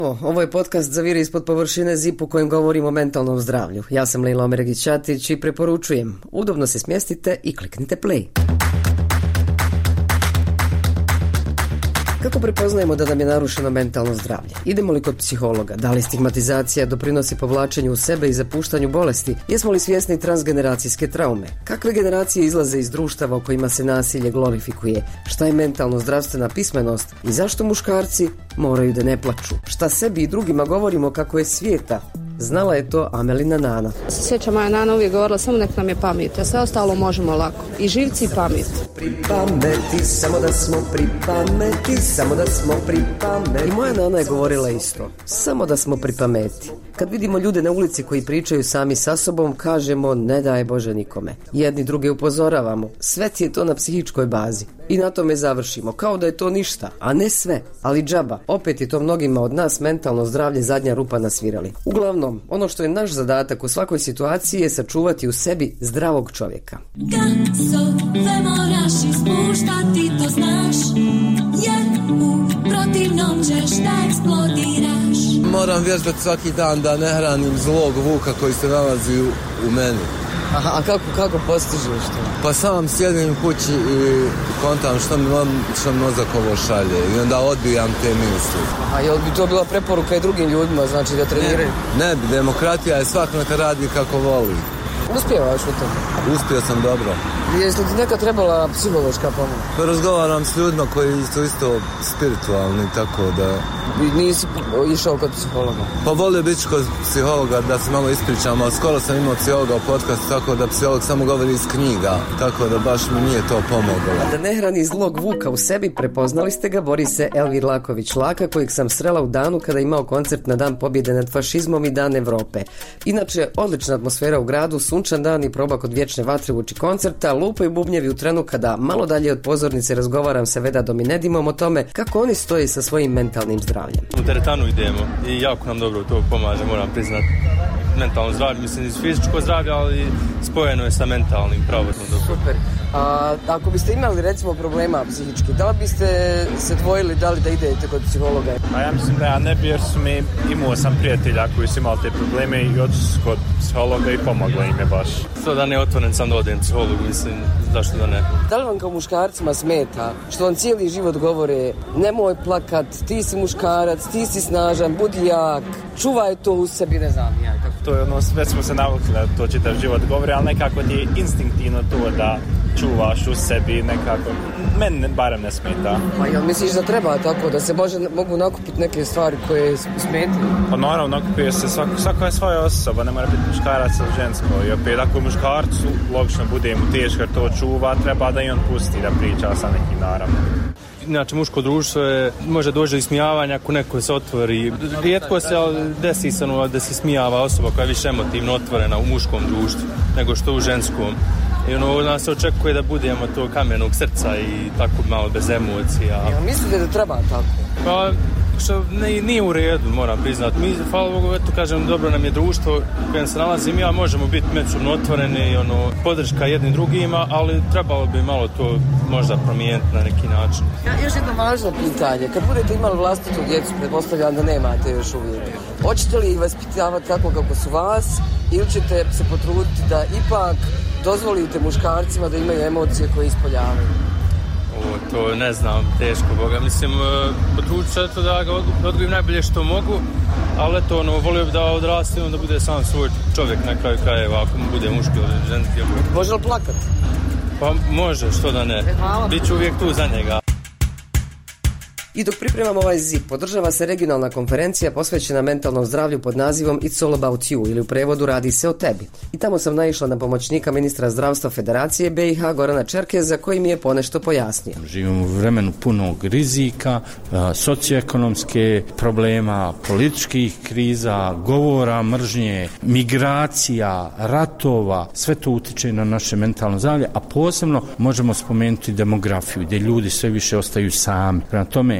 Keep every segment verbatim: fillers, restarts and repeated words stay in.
Ovo je podcast Zaviri ispod površine Zip u kojem govorimo o mentalnom zdravlju. Ja sam Lejla Omeregić-Ćatić i preporučujem, udobno se smjestite i kliknite play. Kako prepoznajemo da nam je narušeno mentalno zdravlje? Idemo li kod psihologa? Da li stigmatizacija doprinosi povlačenju u sebe i zapuštanju bolesti? Jesmo li svjesni transgeneracijske traume? Kakve generacije izlaze iz društava u kojima se nasilje glorifikuje? Šta je mentalno zdravstvena pismenost? I zašto muškarci moraju da ne plaču? Šta sebi i drugima govorimo kako je svijeta? Znala je to Amelina nana. Se sjeća, moja nana uvijek govorila, samo nek nam je pamet, a sve ostalo možemo lako. I živci i pamet. Pri pameti, samo da smo pri pameti, samo da smo pri pameti. I moja nana je govorila isto, samo da smo pri pameti. Kad vidimo ljude na ulici koji pričaju sami sa sobom, kažemo ne daj Bože nikome. Jedni druge upozoravamo, sve ti je to na psihičkoj bazi. I na tome završimo, kao da je to ništa, a ne sve, ali džaba. Opet je to mnogima od nas mentalno zdravlje zadnja rupa na svirali. Uglavnom, ono što je naš zadatak u svakoj situaciji je sačuvati u sebi zdravog čovjeka. Gasove moraš ispuštati, to znaš, jer u protivnom ćeš da eksplodiraš. Moram vježbati svaki dan da ne hranim zlog vuka koji se nalazi u, u meni. Aha, a kako, kako postižeš to? Pa sam sjedim kući i kontam što mi, što mi mozak ovo šalje i onda odbijam te misli. A jel bi to bila preporuka i drugim ljudima, znači da treniraju? Ne, ne bi, demokratija je svak neka radi kako voli. Uspijevaš u tome? Uspio sam dobro. Jesi li ti neka trebala psihološka pomoć? Pa razgovaram s ljudima koji su isto spiritualni, tako da... I nisi išao kod psihologa? Pa volio biti kod psihologa da se malo ispričam, ali skoro sam imao psihologa u podcastu, tako da psiholog samo govori iz knjiga, tako da baš mi nije to pomoglo. Da ne hrani zlog vuka u sebi, prepoznali ste ga, bori se Elvir Laković-Laka, kojeg sam srela u danu kada je imao koncert na Dan pobjede nad fašizmom i Dan Evrope. Inače, odlična atmosfera u gradu, sunčan dan i proba kod vječne vatre uoči koncerta, lupaju bubnjevi u trenu kada malo dalje od pozornice razgovaram sa Vedadom i Nedimom o tome kako oni stoji sa svojim mentalnim zdravljem. U teretanu idemo i jako nam dobro to pomaže, moram priznati. Mentalno zdravlje, mislim iz fizičko zdravlje, ali spojeno je sa mentalnim, pravodno dobro. Super. A ako biste imali recimo problema psihički, da li biste se dvojili da li da idete kod psihologa? A ja mislim da ja ne bi, jer su mi, imao sam prijatelja koji su imali te probleme i otišli su kod psihologa i pomoglo im je baš. To da ne otvoren sam da odem psihologu, mislim, zašto da ne. Da li vam kao muškarcima smeta što vam cijeli život govore nemoj plakat, ti si muškarac, ti si snažan, budi jak, čuvaj to u sebi, ne znam ja. Kako... To je ono, već smo se navikli da to čitav život govori, ali nekako ti je instinktivno to da čuvaš u sebi nekako. Meni barem ne smeta. Pa jel misliš da treba tako, da se može, mogu nakupiti neke stvari koje smetaju? Pa naravno, nakupuje se, svako, svako je svoja osoba, ne mora biti muškarac ili žensko. I opet ako muškarcu, logično bude mu teško jer to čuva, treba da i on pusti da priča sa nekim, naravno. Inače, muško društvo je, može doći do ismijavanja ako neko se otvori. Rijetko se desi se da se smijava osoba koja je više emotivno otvorena u muškom društvu nego što u ženskom. I ono, od nas se očekuje da budemo to kamenog srca i tako malo bez emocija. Ja, mislite da treba tako? Pa, što ne, nije u redu, moram priznati. Mi, hvala Bogu, eto kažem, dobro nam je društvo u kojem se nalazim ja, možemo biti međusobno otvoreni, ono, podrška jednim drugima, ali trebalo bi malo to možda promijeniti na neki način. Ja, još jedno važno pitanje. Kad budete imali vlastitu djecu, pretpostavljam da nemate još uvijek. Hoćete li ih vaspitavati tako kako su vas ili ćete se potruditi da ipak dozvolite muškarcima da imaju emocije koje ispoljavaju? O, to ne znam, teško Boga. Mislim, potrudit ću to da ga odgojim najbolje što mogu, ali eto, ono, volio bi da odraste, da bude sam svoj čovjek na kraju krajeva, ako mu bude muški ili ženski. Može li plakat? Pa može, što da ne. Biću uvijek tu za njega. I dok pripremamo ovaj Zip, podržava se regionalna konferencija posvećena mentalnom zdravlju pod nazivom It's all about you, ili u prevodu Radi se o tebi. I tamo sam naišla na pomoćnika ministra zdravstva Federacije B i H Gorana Čerkeza, koji mi je ponešto pojasnio. Živimo u vremenu punog rizika, socioekonomske problema, političkih kriza, govora, mržnje, migracija, ratova, sve to utiče na naše mentalno zdravlje, a posebno možemo spomenuti demografiju, gdje ljudi sve više ostaju sami. Prema tome,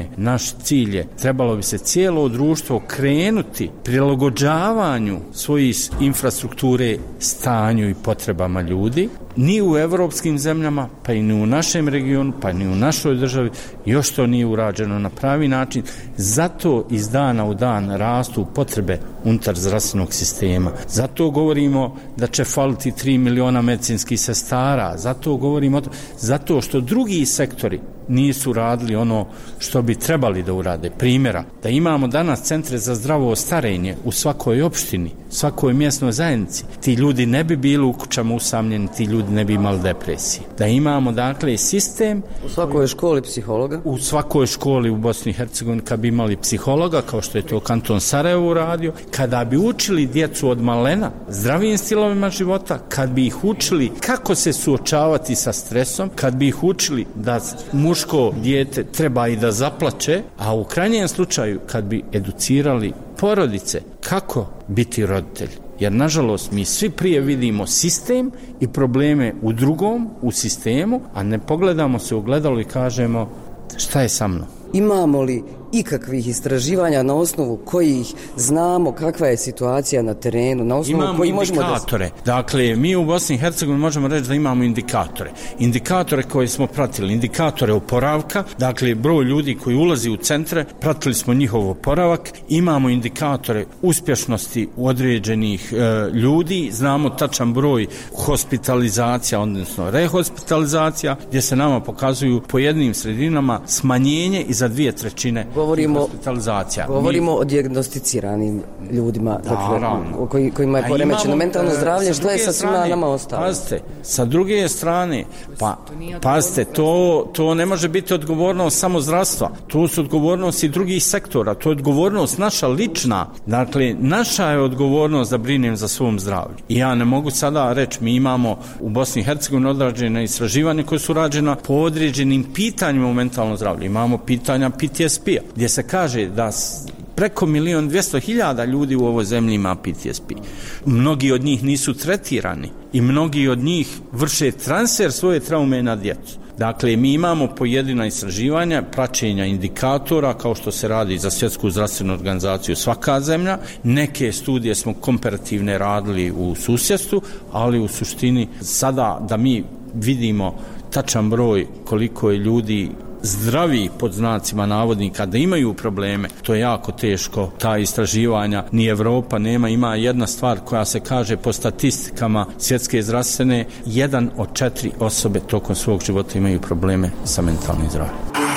tome, naš cilj je, trebalo bi se cijelo društvo krenuti prilagođavanju svojih infrastrukture stanju i potrebama ljudi. Ni u evropskim zemljama, pa i ni u našem regionu, pa ni u našoj državi još to nije urađeno na pravi način. Zato iz dana u dan rastu potrebe unutar zdravstvenog sistema. Zato govorimo da će faliti tri miliona medicinskih sestara. Zato govorimo, zato što drugi sektori nisu radili ono što bi trebali da urade. Primjera, da imamo danas centre za zdravo starenje u svakoj opštini, svakoj mjesnoj zajednici. Ti ljudi ne bi bili u kućama usamljeni, ti ljudi ne bi imali depresije. Da imamo, dakle, sistem... U svakoj školi psihologa? U svakoj školi u Bosni i Hercegovini kad bi imali psihologa, kao što je to kanton Sarajevo uradio, kada bi učili djecu od malena zdravijim stilovima života, kad bi ih učili kako se suočavati sa stresom, kad bi ih učili da muško dijete treba i da zaplače, a u krajnjem slučaju kad bi educirali porodice kako biti roditelj. Jer, nažalost, mi svi prije vidimo sistem i probleme u drugom, u sistemu, a ne pogledamo se u gledalo i kažemo šta je sa mnom. Imamo li ikakvih istraživanja na osnovu kojih znamo kakva je situacija na terenu, na osnovu imamo koji možemo indikatore. Da... Dakle, mi u Bosni i Hercegovini možemo reći da imamo indikatore. Indikatore koje smo pratili, indikatore oporavka, dakle, broj ljudi koji ulazi u centre, pratili smo njihov oporavak, imamo indikatore uspješnosti određenih e, ljudi, znamo tačan broj hospitalizacija, odnosno rehospitalizacija, gdje se nama pokazuju po jednim sredinama smanjenje i za dvije trećine Govorimo, hospitalizacija. govorimo Mi... o dijagnosticiranim ljudima, dakle, koji, kojima je poremećeno mentalno zdravlje, što je sa svima nama ostalo. Pazite, sa druge strane, pa, pazite, to, to ne može biti odgovornost samo zdravstva, to su odgovornosti drugih sektora, to je odgovornost naša lična, dakle, naša je odgovornost da brinem za svom zdravlju. I ja ne mogu sada reći, mi imamo u Bosni i Hercegovini odrađene istraživanje koje su rađena po određenim pitanjima u mentalnom zdravlju. Imamo pitanja P T S P-a, gdje se kaže da preko milion dvjesto hiljada ljudi u ovoj zemlji ima P T S P. Mnogi od njih nisu tretirani i mnogi od njih vrše transfer svoje traume na djecu. Dakle, mi imamo pojedina istraživanja, praćenja indikatora, kao što se radi za Svjetsku zdravstvenu organizaciju svaka zemlja. Neke studije smo komparativne radili u susjedstvu, ali u suštini sada da mi vidimo tačan broj koliko je ljudi zdravi pod znacima navodnika da imaju probleme, to je jako teško. Ta istraživanja ni Evropa nema. Ima jedna stvar koja se kaže po statistikama Svjetske zdravstvene, jedan od četiri osobe tokom svog života imaju probleme sa mentalnim zdravljem.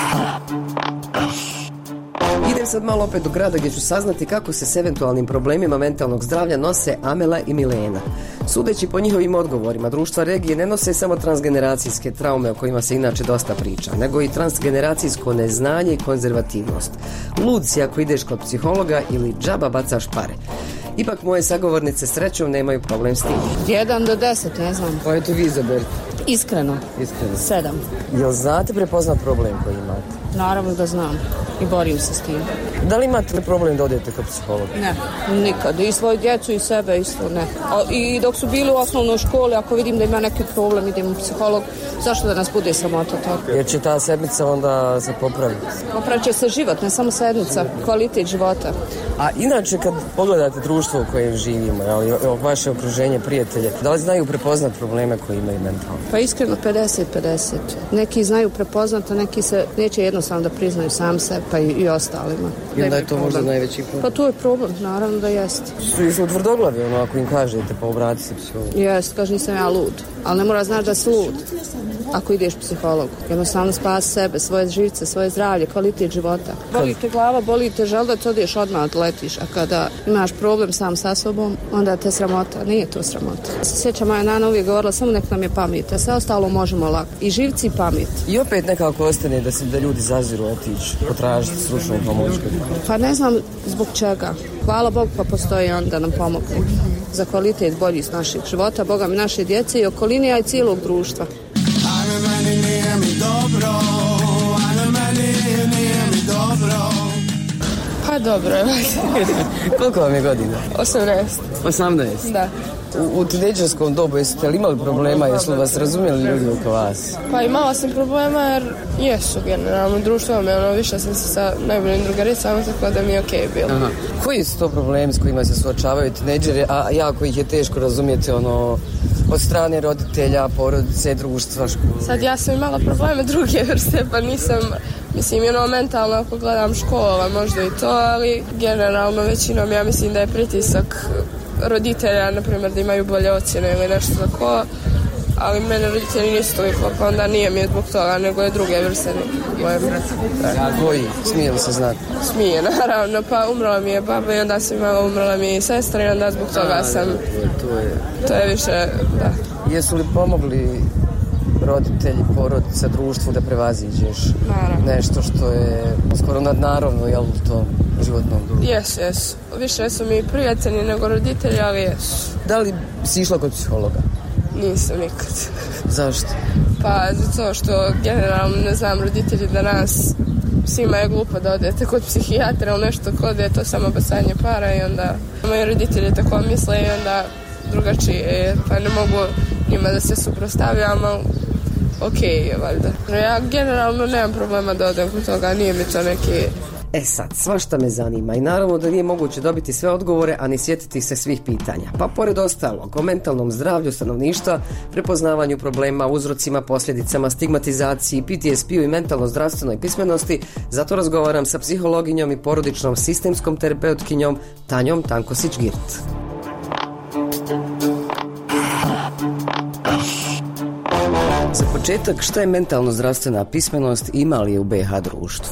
Idem sad malo opet do grada gdje ću saznati kako se s eventualnim problemima mentalnog zdravlja nose Amela i Milena. Sudeći po njihovim odgovorima, društva regije ne nose samo transgeneracijske traume o kojima se inače dosta priča, nego i transgeneracijsko neznanje i konzervativnost. Lud si ako ideš kod psihologa ili džaba bacaš pare. Ipak moje sagovornice srećom nemaju problem s tim. Jedan do deset, ne znam. Pa eto vi izaberite. Iskreno. Iskreno. Sedam. Jel znate prepoznat problem koji imate? Naravno da znam i borim se s tim. Da li imate problem da odete kod psihologa? Ne, nikad. I svoju djecu i sebe isto ne. A, i dok su bili u osnovnoj školi, ako vidim da ima neki problem, idem u psiholog. Zašto da nas bude sramota to? Jer će ta sedmica onda se popraviti. Popravit će se život, ne samo sedmica, kvalitet života. A inače kad pogledate društvo u kojem živimo, jel, vaše okruženje, prijatelje, da li znaju prepoznat probleme koji imaju mentalno? Pa iskreno pedeset pedeset. Neki znaju prepoznat, a neki se neće jednostavno da priznaju sam se, pa i, i ostalima. I onda je to možda najveći problem? Pa to je problem, naravno da jest. Su, su tvrdoglavi, ono, ako im kažete, pa obrati se psihologu. Jest, kaže nisam ja lud, ali ne mora znaš da si lud ako ideš psihologu. Jednostavno spasi sebe, svoje živce, svoje zdravlje, kvalitet života. Boli te glava, boli te želudac, odeš odmah odletiš, a kada imaš problem sam sa sobom, onda te sramota. Nije to sramota. Se sjećam, moja nana uvijek govorila, samo nek nam je pamet, a sve ostalo možemo lako. I živci i pamet. I opet nekako ostane da se da ljudi zaziru otići, potražiti stručnu pomoć. Pa ne znam zbog čega. Hvala Bogu pa postoji on da nam pomogne. Za kvalitet bolji s naših života, Boga mi naše djece i okoline, a i cijelog društva. Ale meni nije mi dobro, ale meni nije mi dobro. Pa dobro je. Koliko vam je godina? osamnaest. osamnaest? Da. U, u tinejdžerskom dobu jeste li imali problema, jesu li vas razumjeli ljudi oko vas? Pa imala sam problema jer jesu generalno društvo me, ono, više sam se sa najboljim drugaricama, tako da mi je okej okay bilo. Aha. Koji su to problemi s kojima se suočavaju tinejdžeri, a jako ih je teško razumjeti, ono, od strane roditelja, porodice, društva, škole? Sad ja sam imala probleme druge vrste, pa nisam, mislim, ono, mentalno ako gledam škola, možda i to, ali generalno većinom ja mislim da je pritisak roditelja, na primjer, da imaju bolje ocjene ili nešto tako, ali mene roditelji nisu toliko, pa onda nije mi je zbog toga, nego je druge vrste moje brate. Koji? Smije li se znati? Smije, naravno, pa umrla mi je baba i onda sam imala, umrla mi je sestra i onda zbog toga sam, to je, to je više, da. Jesu li pomogli roditelji, porodica, društvu da prevaziđeš Naravno. nešto što je skoro nadnaravno, jel, u tom životnom društvu? Jesu, jesu. Više su mi prijatelji nego roditelji, ali jesu. Da li si išla kod psihologa? Nisam nikad. Zašto? Pa zato što generalno, ne znam, roditelji danas, svima je glupo da odete kod psihijatra ili nešto kod je to samo bacanje para i onda moji roditelji tako misle i onda drugačije, pa ne mogu njima da se suprotstavljam, ali okej je valjda. Ja generalno nemam problema da odem kod toga, nije mi to neki... E sad, svašta me zanima i naravno da nije moguće dobiti sve odgovore, a ni sjetiti se svih pitanja. Pa pored ostalog, o mentalnom zdravlju stanovništva, prepoznavanju problema, uzrocima, posljedicama, stigmatizaciji, P T S P-u i mentalno zdravstvenoj pismenosti, zato razgovaram sa psihologinjom i porodičnom sistemskom terapeutkinjom Tanjom Tankosić-Girt. Za početak, šta je mentalno zdravstvena pismenost i ima li je u B iH društvu?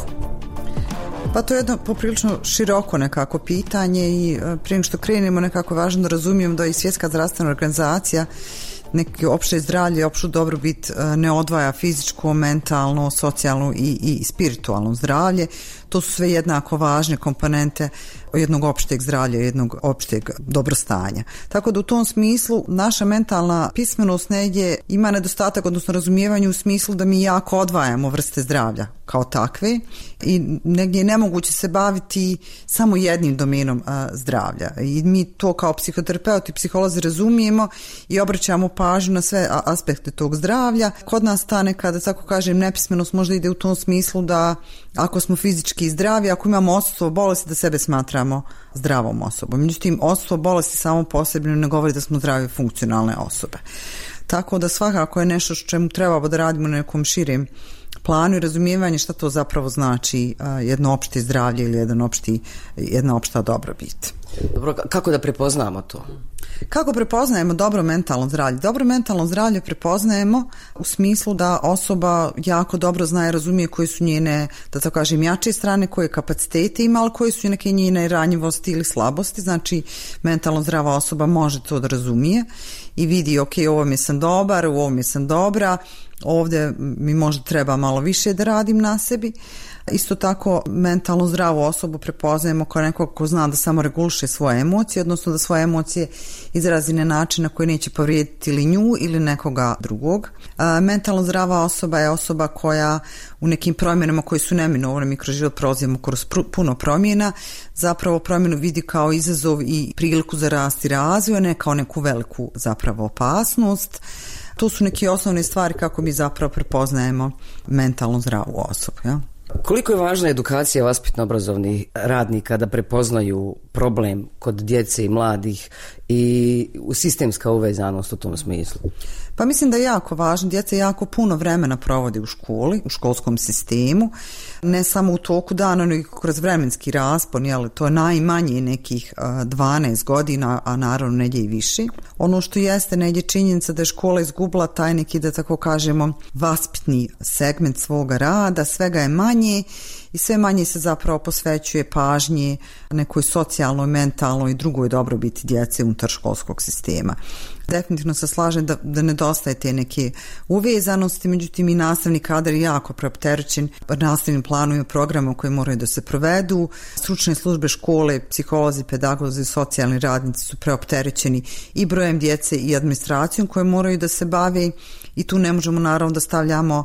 Pa to je jedno poprilično široko nekako pitanje i prije nego što krenemo nekako važno da razumijem da i Svjetska zdravstvena organizacija neki opšte zdravlje, opštu dobrobit ne odvaja fizičko, mentalno, socijalno i, i spiritualno zdravlje. To su sve jednako važne komponente jednog opšteg zdravlja, jednog opšteg dobrostanja. Tako da u tom smislu naša mentalna pismenost negdje ima nedostatak, odnosno razumijevanje u smislu da mi jako odvajamo vrste zdravlja kao takve i negdje je nemoguće se baviti samo jednim domenom a, zdravlja. I mi to kao psihoterapeuti i psiholozi razumijemo i obraćamo pažnju na sve aspekte tog zdravlja. Kod nas ta nekada, tako kažem, nepismenost možda ide u tom smislu da ako smo fizički zdravi, ako imamo odsustvo bolesti, da sebe smatramo zdravom osobom. Međutim, odsustvo bolesti samo posebno ne govori da smo zdrave funkcionalne osobe. Tako da svakako je nešto što čemu trebamo da radimo na nekom širem planu i razumijevanje šta to zapravo znači jedno opšte zdravlje ili jedan opšti, jedna opšta dobrobit. Dobro, kako da prepoznamo to? Kako prepoznajemo dobro mentalno zdravlje? Dobro mentalno zdravlje prepoznajemo u smislu da osoba jako dobro zna i razumije koje su njene, da tako kažem, jače strane, koje kapacitete ima, ali koje su neke njene ranjivosti ili slabosti. Znači, mentalno zdrava osoba može to da razumije i vidi, ok, u ovome sam dobar, u ovome sam dobra, ovdje mi možda treba malo više da radim na sebi. Isto tako, mentalno zdravu osobu prepoznajemo kao nekog ko zna da samo reguliše svoje emocije, odnosno da svoje emocije izrazi na način na koji neće povrijediti ili nju ili nekoga drugog. A, mentalno zdrava osoba je osoba koja u nekim promjenama koji su neminovne, mi kroz život prolazimo kroz pr- puno promjena, zapravo promjenu vidi kao izazov i priliku za rast i razvoj, ne kao neku veliku zapravo opasnost. To su neke osnovne stvari kako mi zapravo prepoznajemo mentalno zdravu osobu, ja? Koliko je važna edukacija vaspitno-obrazovnih radnika da prepoznaju problem kod djece i mladih i sistemska uvezanost u tom smislu? Pa mislim da je jako važno. Djeca jako puno vremena provode u školi, u školskom sistemu, ne samo u toku dana, nego kroz vremenski raspon, jel, to je najmanje nekih dvanaest godina, a naravno negdje i više. Ono što jeste negdje činjenica da je škola izgubila taj neki, da tako kažemo, vaspitni segment svoga rada, svega je manje i sve manje se zapravo posvećuje pažnje nekoj socijalnoj, mentalnoj i drugoj dobrobiti djece unutar školskog sistema. Definitivno se slažem da, da nedostaje te neke uvezanosti, međutim i nastavni kadar je jako preopterećen nastavnim planom i programom koji moraju da se provedu. Stručne službe škole, psiholozi, pedagozi, socijalni radnici su preopterećeni i brojem djece i administracijom koje moraju da se bave i tu ne možemo naravno da stavljamo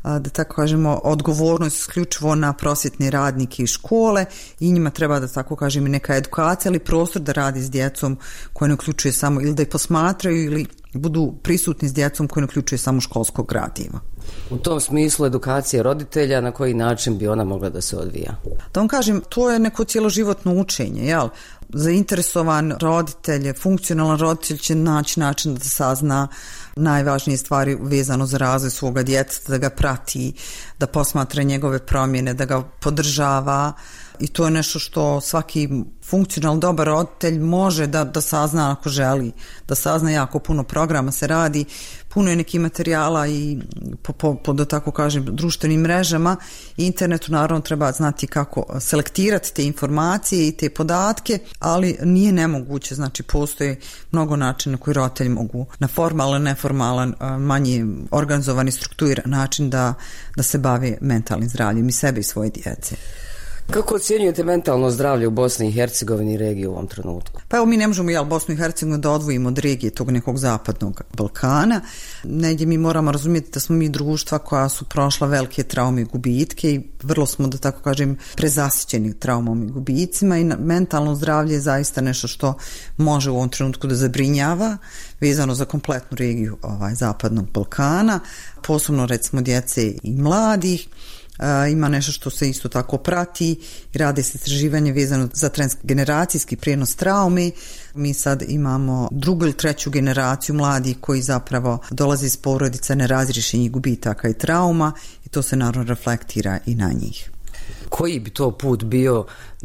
da tako kažemo, odgovornost isključivo na prosvjetne radnike i škole i njima treba da tako kažem i neka edukacija, ali prostor da radi s djecom koja ne uključuje samo ili da ih posmatraju ili budu prisutni s djecom koji ne uključuje samo školsko gradivo. U tom smislu edukacija roditelja, na koji način bi ona mogla da se odvija? Da vam kažem, to je neko cjeloživotno učenje, jel? Zainteresovan roditelj, funkcionalan roditelj će naći način da sazna najvažnije stvari vezano za razvoj svoga djeteta, da ga prati, da posmatra njegove promjene, da ga podržava i to je nešto što svaki funkcionalno dobar roditelj može da, da sazna ako želi, da sazna jako puno programa se radi, puno je nekih materijala i po, po, po da tako kažem društvenim mrežama i internetu naravno treba znati kako selektirati te informacije i te podatke, ali nije nemoguće, znači postoje mnogo načina koji roditelji mogu na formalan, neformalan, manje organizovani, strukturiran način da, da se bave mentalnim zdravljem i sebe i svoje djece. Kako ocjenjujete mentalno zdravlje u Bosni i Hercegovini i regiji u ovom trenutku? Pa evo mi ne možemo jel, Bosnu i Hercegovinu da odvojimo od regije tog nekog zapadnog Balkana. Negdje mi moramo razumjeti da smo mi društva koja su prošla velike traume i gubitke i vrlo smo, da tako kažem, prezasićeni traumom i gubicima i mentalno zdravlje je zaista nešto što može u ovom trenutku da zabrinjava vezano za kompletnu regiju ovaj, zapadnog Balkana, posebno recimo djece i mladih. Uh, ima nešto što se isto tako prati i rade se istraživanje vezano za transgeneracijski prijenos traume. Mi sad imamo drugu ili treću generaciju mladih koji zapravo dolaze iz porodica nerazriješenih gubitaka i trauma i to se naravno reflektira i na njih. Koji bi to put bio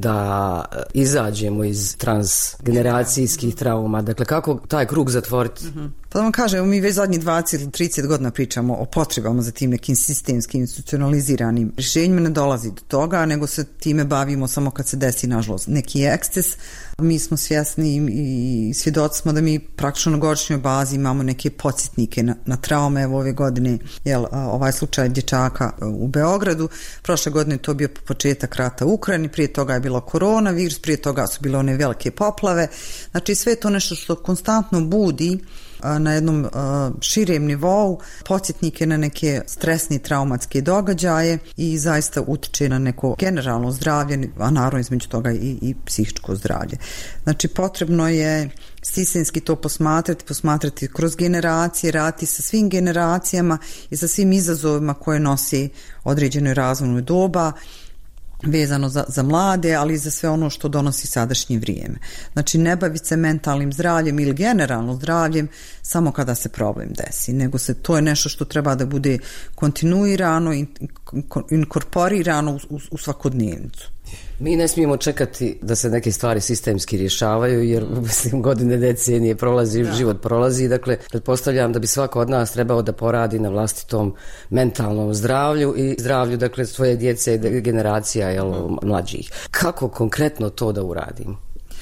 da izađemo iz transgeneracijskih trauma? Dakle, kako taj krug zatvoriti? Mm-hmm. Pa da vam kažem, mi već zadnjih dvadeset ili trideset godina pričamo o potrebama za tim nekim sistemskim institucionaliziranim rješenjima, ne dolazi do toga, nego se time bavimo samo kad se desi, nažalost, neki eksces. Mi smo svjesni i svjedoci smo da mi praktično na godišnjoj bazi imamo neke podsjetnike na, na traume. Evo ove godine, jel, ovaj slučaj dječaka u Beogradu, prošle godine to bio početak rata u Ukrajini, prije toga je bilo koronavirus, prije toga su bile one velike poplave. Znači sve to nešto što konstantno budi na jednom širem nivou podsjetnike na neke stresne traumatske događaje i zaista utiče na neko generalno zdravlje, a naravno između toga i, i psihičko zdravlje. Znači potrebno je sistemski to posmatrati, posmatrati kroz generacije, raditi sa svim generacijama i sa svim izazovima koje nosi određeno razvojno doba, vezano za, za mlade, ali i za sve ono što donosi sadašnje vrijeme. Znači ne baviti se mentalnim zdravljem ili generalno zdravljem samo kada se problem desi, nego se to je nešto što treba da bude kontinuirano i inkorporirano u, u, u svakodnevnicu. Mi ne smijemo čekati da se neke stvari sistemski rješavaju, jer mislim godine, decenije prolazi, da. Život prolazi, dakle pretpostavljam da bi svako od nas trebao da poradi na vlastitom mentalnom zdravlju i zdravlju, dakle, svoje djece i generacija, jel, mlađih. Kako konkretno to da uradimo?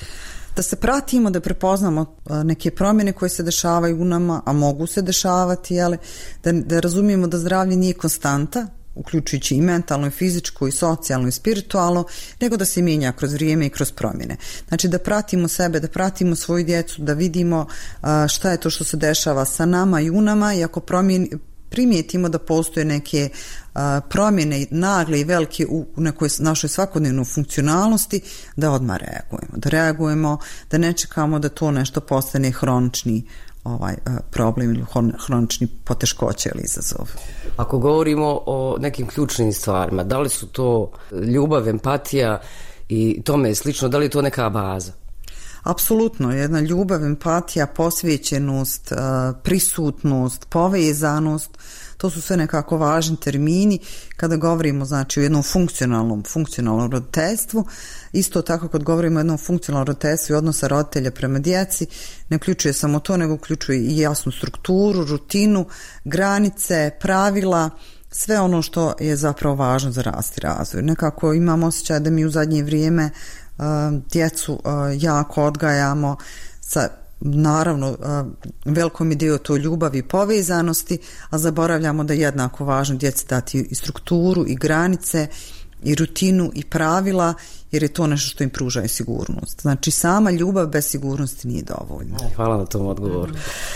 Da se pratimo, da prepoznamo neke promjene koje se dešavaju u nama, a mogu se dešavati, jel, da, da razumijemo da zdravlje nije konstanta, uključujući i mentalno, i fizičko, i socijalno, i spiritualno, nego da se mijenja kroz vrijeme i kroz promjene. Znači da pratimo sebe, da pratimo svoju djecu, da vidimo šta je to što se dešava sa nama i u nama i ako promjeni, primijetimo da postoje neke a, promjene nagle i velike u nekoj našoj svakodnevnoj funkcionalnosti, da odmah reagujemo. Da reagujemo, da ne čekamo da to nešto postane hronični ovaj problem ili hronični poteškoće ili izazov. Ako govorimo o nekim ključnim stvarima, da li su to ljubav, empatija i tome slično, da li je to neka baza? Apsolutno, jedna ljubav, empatija, posvećenost, prisutnost, povezanost, to su sve nekako važni termini kada govorimo, znači, o jednom funkcionalnom, funkcionalnom roditeljstvu. Isto tako kad govorimo o jednom funkcionalnom roditeljstvu i odnosa roditelja prema djeci, ne uključuje samo to, nego uključuje i jasnu strukturu, rutinu, granice, pravila, sve ono što je zapravo važno za rast i razvoj. Nekako imam osjećaj da mi u zadnje vrijeme uh, djecu uh, jako odgajamo sa naravno velikom idejom to ljubavi i povezanosti, a zaboravljamo da je jednako važno djeci dati i strukturu i granice i rutinu i pravila jer je to nešto što im pruža sigurnost. Znači sama ljubav bez sigurnosti nije dovoljna. Hvala na tom odgovoru.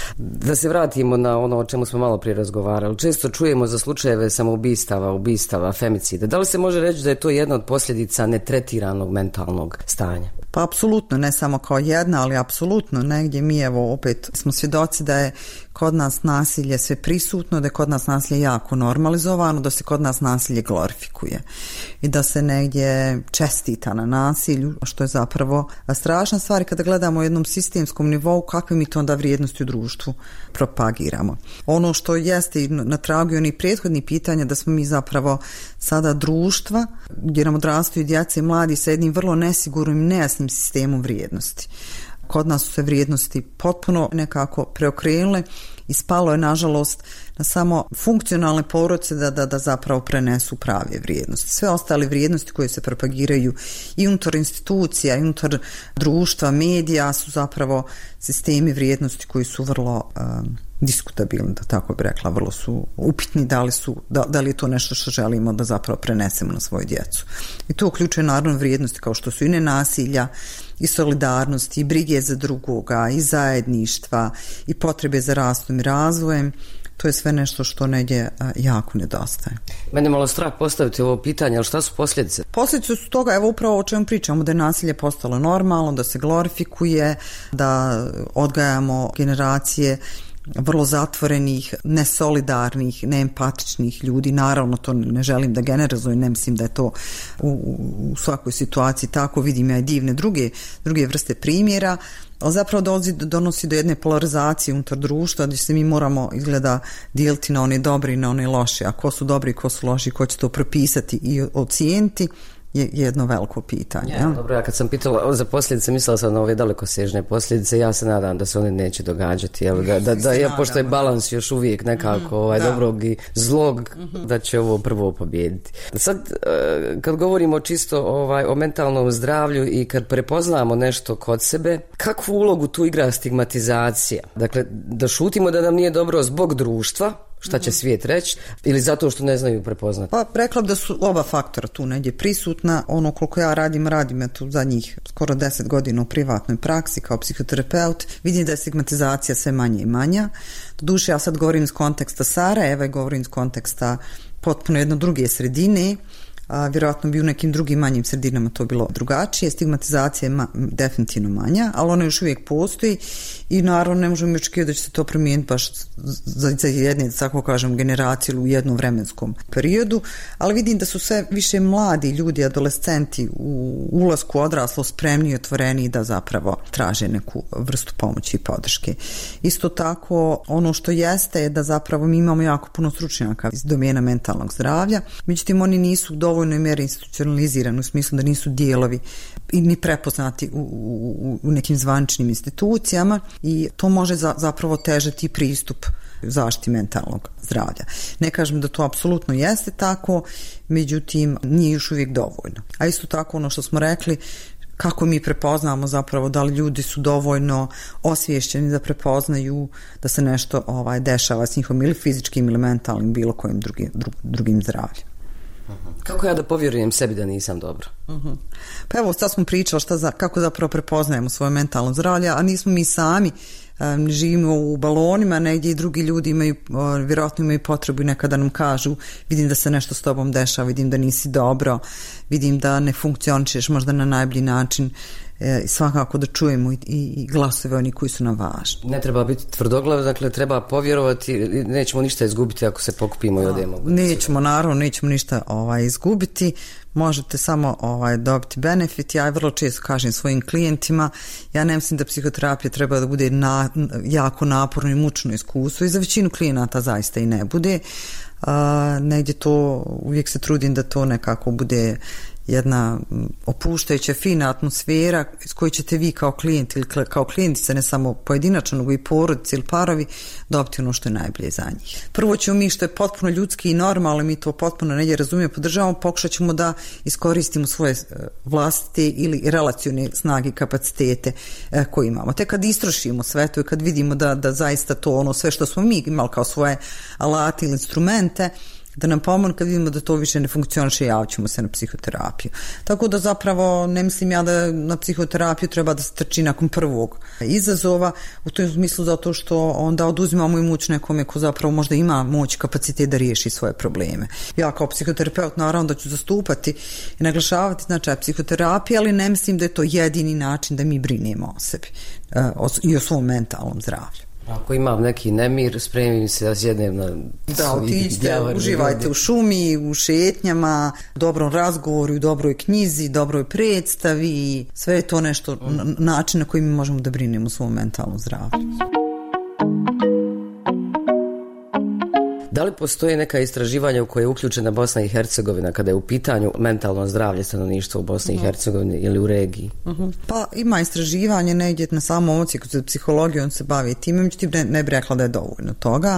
Da se vratimo na ono o čemu smo malo prije razgovarali. Često čujemo za slučajeve samoubistava, ubistava, femicida. Da li se može reći da je to jedna od posljedica netretiranog mentalnog stanja? Pa apsolutno, ne samo kao jedna, ali apsolutno negdje mi evo opet smo svjedoci da je kod nas nasilje sve prisutno, da je kod nas nasilje jako normalizovano, da se kod nas nasilje glorifikuje i da se negdje čestita na nasilju, što je zapravo strašna stvar. I kada gledamo u jednom sistemskom nivou, kakve mi to onda vrijednosti u društvu propagiramo. Ono što jeste na tragu onih prethodnih pitanja, da smo mi zapravo sada društva gdje nam odrastaju djeca i mladi sa jednim vrlo nesigurnim i nejasnim sistemom vrijednosti. Kod nas su se vrijednosti potpuno nekako preokrenule i spalo je nažalost na samo funkcionalne porodice da, da, da zapravo prenesu prave vrijednosti. Sve ostale vrijednosti koje se propagiraju i unutar institucija, i unutar društva, medija su zapravo sistemi vrijednosti koji su vrlo um, diskutabilni, da tako bih rekla, vrlo su upitni da li, su, da, da li je to nešto što želimo da zapravo prenesemo na svoju djecu. I to uključuje naravno vrijednosti kao što su i nenasilja, i solidarnosti, i brige za drugoga, i zajedništva, i potrebe za rastom i razvojem. To je sve nešto što negdje jako nedostaje. Mene malo strah postaviti ovo pitanje, ali šta su posljedice? Posljedice su toga, evo upravo o čemu pričamo, da je nasilje postalo normalno, da se glorifikuje, da odgajamo generacije vrlo zatvorenih, nesolidarnih, neempatičnih ljudi. Naravno, to ne želim da generalizujem, ne mislim da je to u, u svakoj situaciji tako, vidim ja i divne druge, druge vrste primjera, ali zapravo donosi, donosi do jedne polarizacije unutar društva gdje se mi moramo izgleda dijeliti na one dobre i na one loše, a ko su dobri i ko su loši, ko će to propisati i ocijeniti je jedno veliko pitanje. Ja, dobro, ja kad sam pitala za posljedice, mislila sam na ove dalekosežne posljedice, ja se nadam da se one neće događati, jel, da, da, da ja, pošto je balans još uvijek nekako ovaj, dobrog i zlog, da će ovo prvo pobijediti. Sad, kad govorimo čisto ovaj, o mentalnom zdravlju i kad prepoznamo nešto kod sebe, kakvu ulogu tu igra stigmatizacija? Dakle, da šutimo da nam nije dobro zbog društva, šta će svijet reći, ili zato što ne znaju prepoznati? Pa rekla bi da su oba faktora tu negdje prisutna. Ono koliko ja radim, radim ja tu zadnjih skoro deset godina u privatnoj praksi kao psihoterapeut, vidim da je stigmatizacija sve manje i manja. Doduše, ja sad govorim iz konteksta Sarajeva i govorim iz konteksta potpuno jedno druge sredine. A, vjerojatno bi u nekim drugim manjim sredinama to bilo drugačije. Stigmatizacija je ma, definitivno manja, ali ona još uvijek postoji i naravno ne možemo očekivati da će se to promijeniti baš za, za jedne, tako kažem, generacije u jednom vremenskom periodu, ali vidim da su sve više mladi ljudi, adolescenti u ulasku odraslo spremni i otvoreni da zapravo traže neku vrstu pomoći i podrške. Isto tako, ono što jeste je da zapravo mi imamo jako puno stručnjaka iz domena mentalnog zdravlja, međutim oni nisu dovoljno dovoljnoj mjeri institucionalizirani u smislu da nisu dijelovi i ni prepoznati u, u, u nekim zvaničnim institucijama i to može za, zapravo težati pristup zaštiti mentalnog zdravlja. Ne kažem da to apsolutno jeste tako, međutim nije još uvijek dovoljno. A isto tako ono što smo rekli, kako mi prepoznamo zapravo da li ljudi su dovoljno osviješćeni da prepoznaju da se nešto ovaj, dešava s njihovim ili fizičkim ili mentalnim bilo kojim drugi, dru, drugim zdravljem. Kako ja da povjerujem sebi da nisam dobro? Uh-huh. Pa evo, sad smo pričali šta za, kako zapravo prepoznajemo svoje mentalno zdravlje, a nismo mi sami, um, živimo u balonima, negdje i drugi ljudi imaju, uh, vjerojatno imaju potrebu i nekada nam kažu, vidim da se nešto s tobom dešava, vidim da nisi dobro, vidim da ne funkcionišeš možda na najbolji način. E, svakako da čujemo i, i glasove oni koji su nam važni. Ne treba biti tvrdoglav, dakle treba povjerovati, nećemo ništa izgubiti ako se pokupimo i odemo. Nećemo, naravno, nećemo ništa ovaj, izgubiti, možete samo ovaj, dobiti benefit. Ja vrlo često kažem svojim klijentima, ja ne mislim da psihoterapija treba da bude na, jako naporno i mučno iskustvo i za većinu klijenata zaista i ne bude. A, negdje to, uvijek se trudim da to nekako bude jedna opuštajuća, fina atmosfera iz koje ćete vi kao klijent ili kao klijentica, ne samo pojedinačno, nego i porodice ili parovi, dobiti ono što je najbolje za njih. Prvo ćemo mi, što je potpuno ljudski i normalno, mi to potpuno negdje razumijemo, podržavamo, pokušat ćemo da iskoristimo svoje vlastite ili relacione snage i kapacitete koje imamo. Te kad istrošimo sve to i kad vidimo da, da zaista to ono sve što smo mi imali kao svoje alate ili instrumente, da nam pomogne kad vidimo da to više ne funkcioniše, javit ćemo se na psihoterapiju. Tako da zapravo ne mislim ja da na psihoterapiju treba da se trči nakon prvog izazova, u tom smislu zato što onda oduzimamo i moć nekome ko zapravo možda ima moć, kapacitet da riješi svoje probleme. Ja kao psihoterapeut naravno da ću zastupati i naglašavati značaj psihoterapije, ali ne mislim da je to jedini način da mi brinemo o sebi i o svom mentalnom zdravlju. Ako imam neki nemir, spremim se da sjednem na... Da, otiđite, uživajte u šumi, u šetnjama, u dobrom razgovoru, u dobroj knjizi, dobroj predstavi. Sve je to nešto, način na koji mi možemo da brinemo o svom mentalnom zdravlju. Da li postoji neka istraživanja u koje je uključena Bosna i Hercegovina kada je u pitanju mentalno zdravlje stanovništva u Bosni i Hercegovini ili u regiji? Uh-huh. Pa ima istraživanje negdje na samom ocijeku za psihologiju, on se bavi time, međutim ne, ne bi rekla da je dovoljno toga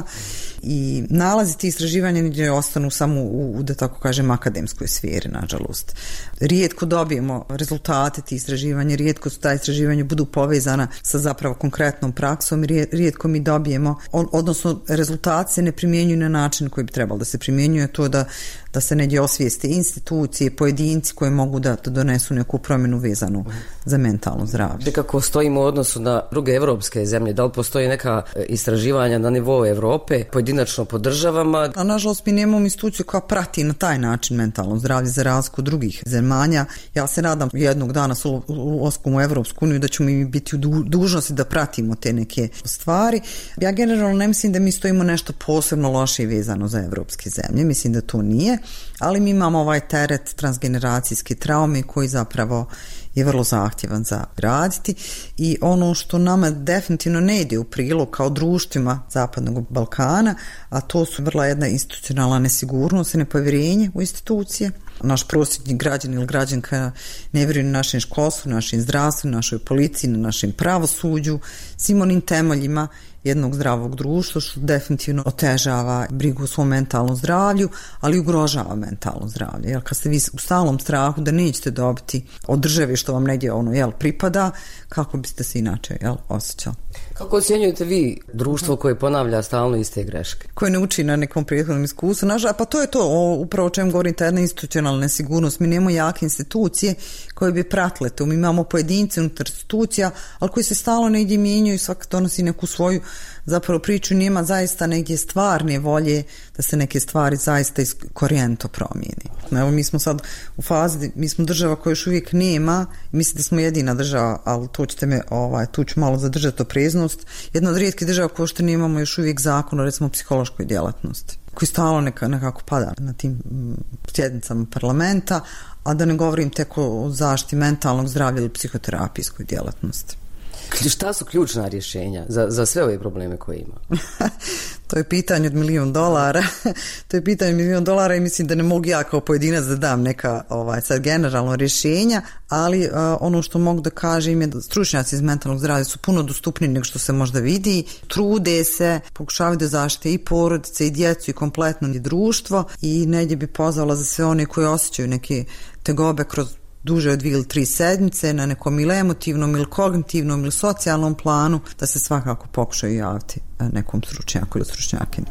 i nalazi ti istraživanja negdje ostanu samo u, u da tako kažem akademskoj sferi, nažalost. Rijetko dobijemo rezultate ti istraživanja, rijetko su ta istraživanja budu povezana sa zapravo konkretnom praksom i rijetko mi dobijemo, on, odnosno rezultate se ne primjenjuju na način koji bi trebalo da se primjenjuje, to da, da se negdje osvijeste institucije, pojedinci koji mogu da, da donesu neku promjenu vezanu za mentalno zdravlje. Kako stojimo u odnosu na druge evropske zemlje, da li postoji neka istraživanja na nivou Evrope, pojedinačno po državama? A nažalost mi nemamo instituciju koja prati na taj način mentalno zdravlje za razliku drugih zemalja. Ja se nadam jednog dana s ulaskom u Evropsku uniju da ćemo mi biti u dužnosti da pratimo te neke stvari. Ja generalno ne mislim da mi stojimo nešto posebno loše i vezano za evropske zemlje, mislim da to nije, ali mi imamo ovaj teret transgeneracijske traume koji zapravo je vrlo zahtjevan za raditi i ono što nama definitivno ne ide u prilog kao društvima Zapadnog Balkana, a to su vrlo jedna institucionalna nesigurnost i nepovjerenje u institucije. Naš prosječni građan ili građanka ne vjeruje na našem školstvu, našem zdravstvu, našoj policiji, na našem pravosuđu, svim onim temeljima jednog zdravog društva, što definitivno otežava brigu o svom mentalnom zdravlju, ali ugrožava mentalno zdravlje. Jer kad ste vi u stalnom strahu da nećete dobiti od države što vam negdje ono, jel, pripada, kako biste se inače, jel, osjećali? Kako ocjenjujete vi društvo koje ponavlja stalno iste greške? Koje ne uči na nekom prethodnom iskustvu. Nažal, pa to je to, o, upravo o čem govorim, ta jedna institucionalna nesigurnost. Mi nemamo jake institucije koje bi pratile to. Mi imamo pojedince unutar institucija, ali koji se stalno negdje mijenjaju i svak donosi neku svoju zapravo priču, nema zaista negdje stvarne volje da se neke stvari zaista korijento promijeni. Evo mi smo sad u fazi, mi smo država koja još uvijek nema, mislim da smo jedina država, ali to ćete me, ovaj, tu ću malo zadržati opreznost, jedna od rijetkih država koja što nemamo još uvijek zakon o recimo psihološkoj djelatnosti, koji stalno neka, nekako pada na tim sjednicama parlamenta, a da ne govorim tek o zaštiti mentalnog zdravlja ili psihoterapijskoj djelatnosti. Šta su ključna rješenja za, za sve ove probleme koje ima? To je pitanje od milijon dolara. To je pitanje od milijon dolara i mislim da ne mogu ja kao pojedinac da dam neka ovaj, sad generalno rješenja, ali uh, ono što mogu da kažem je da stručnjaci iz mentalnog zdravlja su puno dostupniji nego što se možda vidi. Trude se, pokušavaju da zaštite i porodice i djecu i kompletno i društvo i negdje bi pozvala za sve one koji osjećaju neke tegobe kroz duže od dvije ili tri sedmice na nekom ili emotivnom ili kognitivnom ili socijalnom planu, da se svakako pokušaju javiti nekom stručnjaku ili stručnjakinju.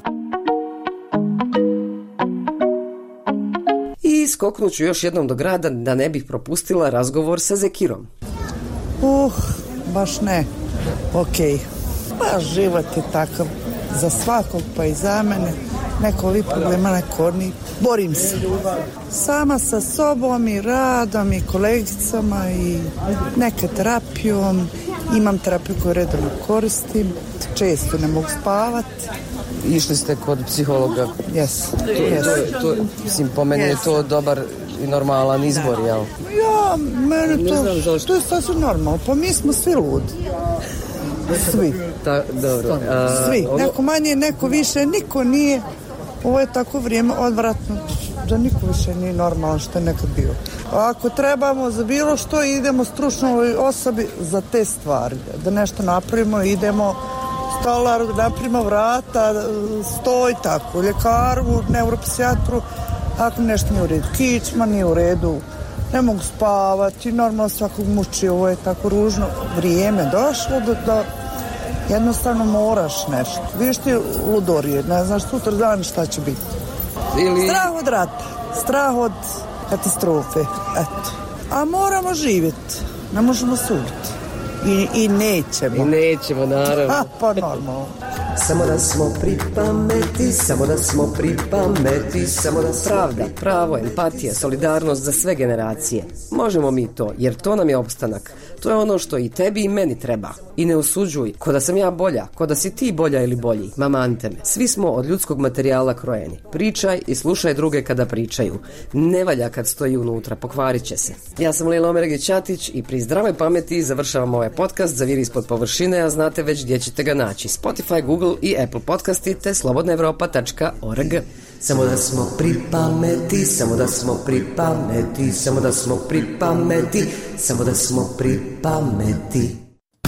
I skoknut ću još jednom do grada da ne bih propustila razgovor sa Zekirom. Uh, baš ne. Okej. Pa život je takav za svakog, pa i za mene. Neko li problema, neko ni. Borim se. Sama sa sobom i radom i kolegicama i neke terapijom. Imam terapiju koju redovno koristim. Često ne mogu spavati. Išli ste kod psihologa? Jes. Yes. To, to, mislim, po meni yes. je to dobar i normalan izbor, jel? Ja, mene to, to je sasvim normalno. Pa mi smo svi ludi. Svi. Ta, dobro. A, svi. ono... Neko manje, neko više, niko nije. Ovo je tako vrijeme odvratno da niko više nije normalno što je nekad bio. Ako trebamo za bilo što, idemo stručnoj osobi za te stvari. Da nešto napravimo, idemo stolaru, napravimo vrata, stoj, tako, ljekaru, neuropsijatru. Ako nešto nije u redu, kičma nije u redu, ne mogu spavati, normalno svakog muči, ovo je tako ružno. Vrijeme došlo da, da jednostavno moraš nešto. Vidiš ti ludorije, ne znaš sutra dan šta će biti. ili... Strah od rata, strah od katastrofe, eto. A moramo živjeti, ne možemo suditi. I, i nećemo. I nećemo, naravno. A, pa normalno. Samo da smo pri pameti, samo da smo pri pameti, samo da smo... Pravda, pravo, empatija, solidarnost za sve generacije. Možemo mi to, jer to nam je opstanak. To je ono što i tebi i meni treba. I ne osuđuj, ko da sam ja bolja, ko da si ti bolja ili bolji. Mamante me. Svi smo od ljudskog materijala krojeni. Pričaj i slušaj druge kada pričaju. Ne valja kad stoji unutra, pokvarit će se. Ja sam Lila Omeregić-Ćatić i pri zdravoj pameti završavam ovaj podcast Zaviri ispod površine, a znate već gdje ćete ga naći. Spotify, Google i Apple podcasti te slobodna evropa tačka org. Samo da smo pri pameti, samo da smo pri pameti, samo da smo pri pameti, samo da smo pri pameti.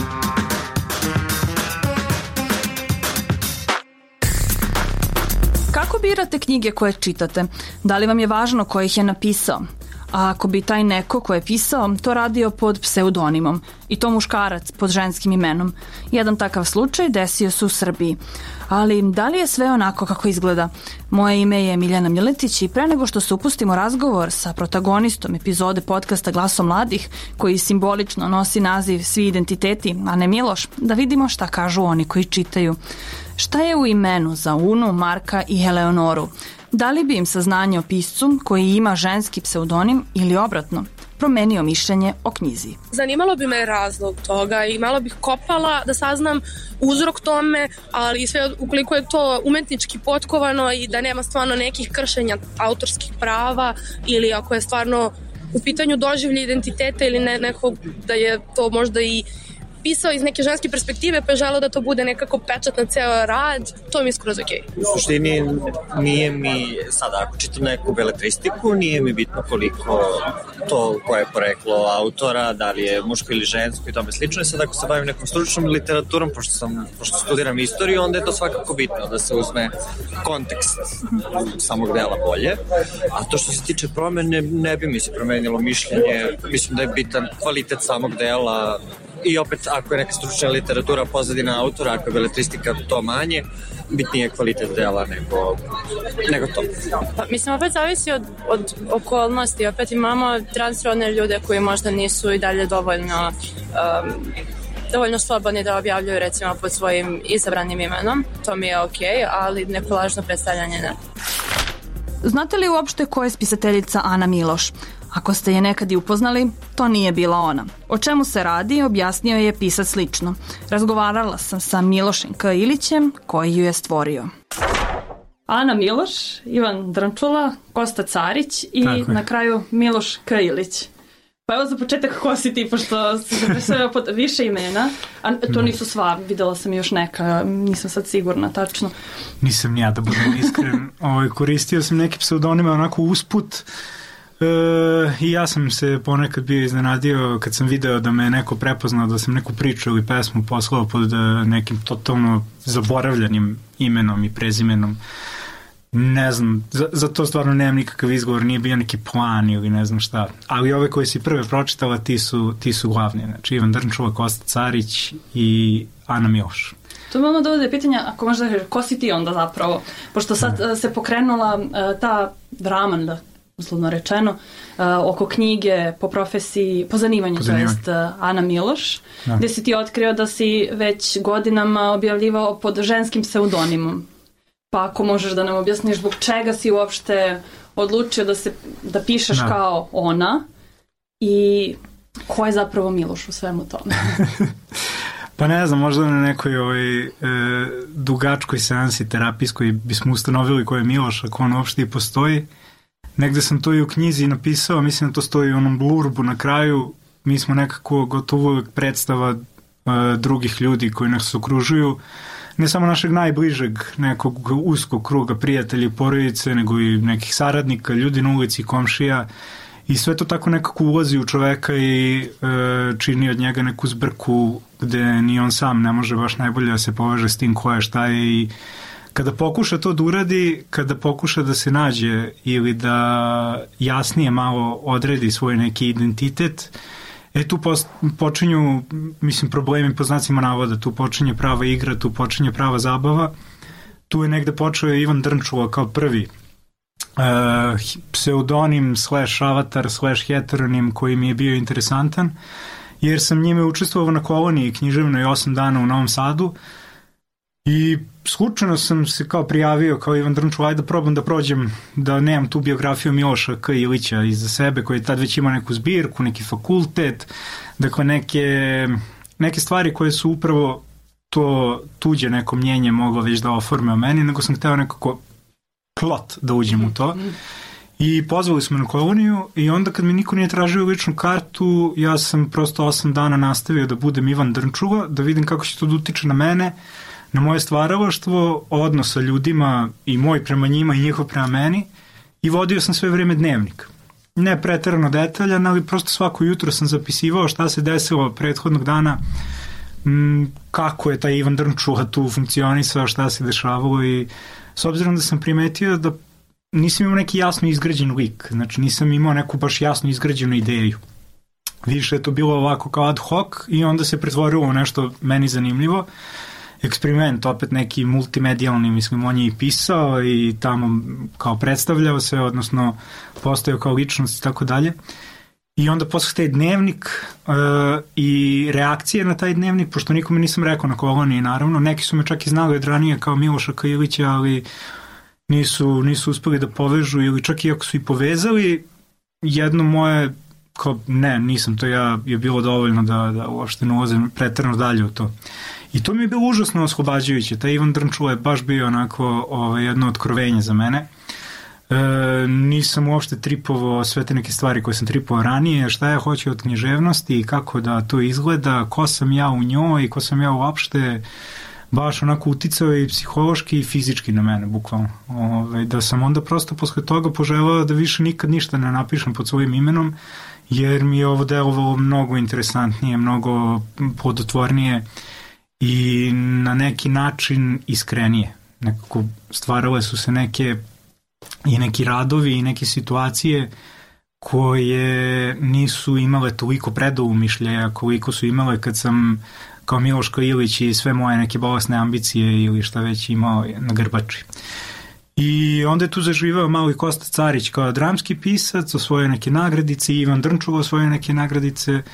Kako birate knjige koje čitate? Da li vam je važno ko ih je napisao? A ako bi taj neko ko je pisao to radio pod pseudonimom i to muškarac pod ženskim imenom. Jedan takav slučaj desio se u Srbiji. Ali da li je sve onako kako izgleda? Moje ime je Miljana Miletić i pre nego što se upustimo razgovor sa protagonistom epizode podcasta Glaso mladih, koji simbolično nosi naziv Svi identiteti, a ne Miloš, da vidimo šta kažu oni koji čitaju. Šta je u imenu za Unu, Marka i Eleonoru? Da li bi im saznanje o piscu koji ima ženski pseudonim ili obratno promenio mišljenje o knjizi? Zanimalo bi me razlog toga i malo bih kopala da saznam uzrok tome, ali sve ukoliko je to umetnički potkovano i da nema stvarno nekih kršenja autorskih prava ili ako je stvarno u pitanju doživlje identiteta ili ne, nekog da je to možda i pisao iz neke ženske perspektive pa je želeo da to bude nekako pečat na ceo rad, to mi je skroz okej. U suštini nije mi, sada ako čitam neku beletristiku, nije mi bitno koliko to koje je poreklo autora, da li je muško ili žensko i tome slično. I sad ako se bavim nekom stručnom literaturom, pošto, sam, pošto studiram istoriju, onda je to svakako bitno da se uzme kontekst samog dela bolje. A to što se tiče promene, ne bi mi se promenilo mišljenje. Mislim da je bitan kvalitet samog dela. I opet, ako je neka stručna literatura pozadina autora, ako je beletristika to manje, bitnije je kvalitet dela nego, nego to. Pa, mislim, opet zavisi od, od okolnosti. Opet imamo transrodne ljude koji možda nisu i dalje dovoljno um, dovoljno slobodni da objavljuju recimo pod svojim izabranim imenom. To mi je okej, okay, ali neko lažno predstavljanje ne. Znate li uopšte ko je spisateljica Ana Miloš? Ako ste je nekad i upoznali, to nije bila ona. O čemu se radi, objasnio je pisac lično. Razgovarala sam sa Milošem K. Ilićem, koji ju je stvorio. Ana Miloš, Ivan Drnčula, Kosta Carić i na kraju Miloš K. Ilić. Pa evo za početak ko si ti, pošto se zapisao pod više imena, a to nisu sva, videla sam još neka, nisam sad sigurna tačno. Nisam ni ja, da budem iskren. Ovaj, koristio sam neke pseudonime onako usput, e, i ja sam se ponekad bio iznenadio kad sam video da me neko prepoznao, da sam neku priču ili pesmu poslao pod nekim totalno zaboravljanim imenom i prezimenom. Ne znam, za, za to stvarno nemam nikakav izgovor, nije bio neki plan ili ne znam šta, ali ove koje si prve pročitala ti su, ti su glavni, znači Ivan Drnčula, Kosta Carić i Ana Miloš. To mi ono dovode pitanja, ako možda kažeš, ko si ti onda zapravo, pošto sad uh, se pokrenula uh, ta drama, da, uslovno rečeno, uh, oko knjige po profesiji, po zanimanju, to jest uh, Ana Miloš, da. Gde si ti otkrio da si već godinama objavljivao pod ženskim pseudonimom. Pa ako možeš da nam objasniš zbog čega si uopšte odlučio da, se, da pišeš da. Kao ona i ko je zapravo Miloš u svemu tome? Pa ne znam, možda na nekoj ovaj, e, dugačkoj seansi terapijskoj bismo ustanovili ko je Miloš, ako on uopšte i postoji. Negde sam to i u knjizi napisao, mislim da to stoji u onom blurbu na kraju. Mi smo nekako gotovo predstava e, drugih ljudi koji nas okružuju. Ne samo našeg najbližeg nekog uskog kruga prijatelja i porodice, nego i nekih saradnika, ljudi na ulici, komšija. I sve to tako nekako ulazi u čoveka i e, čini od njega neku zbrku gde ni on sam ne može baš najbolje da se poveže s tim ko je, šta je. I kada pokuša to da uradi, kada pokuša da se nađe ili da jasnije malo odredi svoj neki identitet, E tu počinju, mislim, problemi po znacima navoda, tu počinje prava igra, tu počinje prava zabava. Tu je negde počeo Ivan Drnčula kao prvi pseudonim slash avatar slash heteronim koji mi je bio interesantan, jer sam njime učestvovao na koloniji književnoj osam dana u Novom Sadu i slučajno sam se kao prijavio kao Ivan Drnčul, ajde da probam da prođem, da nemam tu biografiju Miloša K. Ilića iza sebe, koji je tad već imao neku zbirku, neki fakultet, dakle neke, neke stvari koje su upravo to tuđe neko mnjenje moglo već da oforme o meni, nego sam hteo nekako plot da uđem u to. I pozvali smo na koloniju i onda kad mi niko nije tražio ličnu kartu, ja sam prosto osam dana nastavio da budem Ivan Drnčula, da vidim kako će to da utiče na mene, na moje stvaralaštvo, odnos sa ljudima i moj prema njima i njihov prema meni, i vodio sam sve vreme dnevnik. Ne preterano detaljan, ali prosto svako jutro sam zapisivao šta se desilo prethodnog dana, kako je taj Ivan Drnčula tu funkcionisao, šta se dešavalo, i s obzirom da sam primetio da nisam imao neki jasno izgrađen lik, znači nisam imao neku baš jasno izgrađenu ideju. Više je to bilo ovako kao ad hoc i onda se pretvorilo u nešto meni zanimljivo. Eksperiment, opet neki multimedijalni, mislim, on je i pisao i tamo kao predstavljao se, odnosno postojao kao ličnost i tako dalje. I onda posle taj dnevnik uh, i reakcije na taj dnevnik, pošto nikome nisam rekao na koloniji, naravno, neki su me čak i znali od ranije kao Miloša K. Ilića, ali nisu, nisu uspeli da povežu, ili čak i ako su i povezali, jedno moje, kao ne, nisam, to ja je bilo dovoljno da, da uopšte ne ulazim preterano dalje u to. I to mi je bilo užasno oslobađajuće. Taj Ivan Drnčula je baš bio onako ovaj, jedno otkrovenje za mene. E, nisam uopšte tripovao sve te neke stvari koje sam tripovao ranije, šta ja hoću od književnosti i kako da to izgleda, ko sam ja u njoj i ko sam ja uopšte, baš onako uticao i psihološki i fizički na mene, bukvalno. Ove, da sam onda prosto posle toga poželao da više nikad ništa ne napišem pod svojim imenom, jer mi je ovo delovalo mnogo interesantnije, mnogo plodotvornije i na neki način iskrenije. Nekako stvarale su se neke i neki radovi i neke situacije koje nisu imale toliko predoumišljaja koliko su imale kad sam kao Miloš K. Ilić i sve moje neke bolesne ambicije ili šta već imao na grbači. I onda je tu zaživao malo i Kosta Carić kao dramski pisac, osvojio neke nagradice, Ivan Drnčul osvojio neke nagradice. E,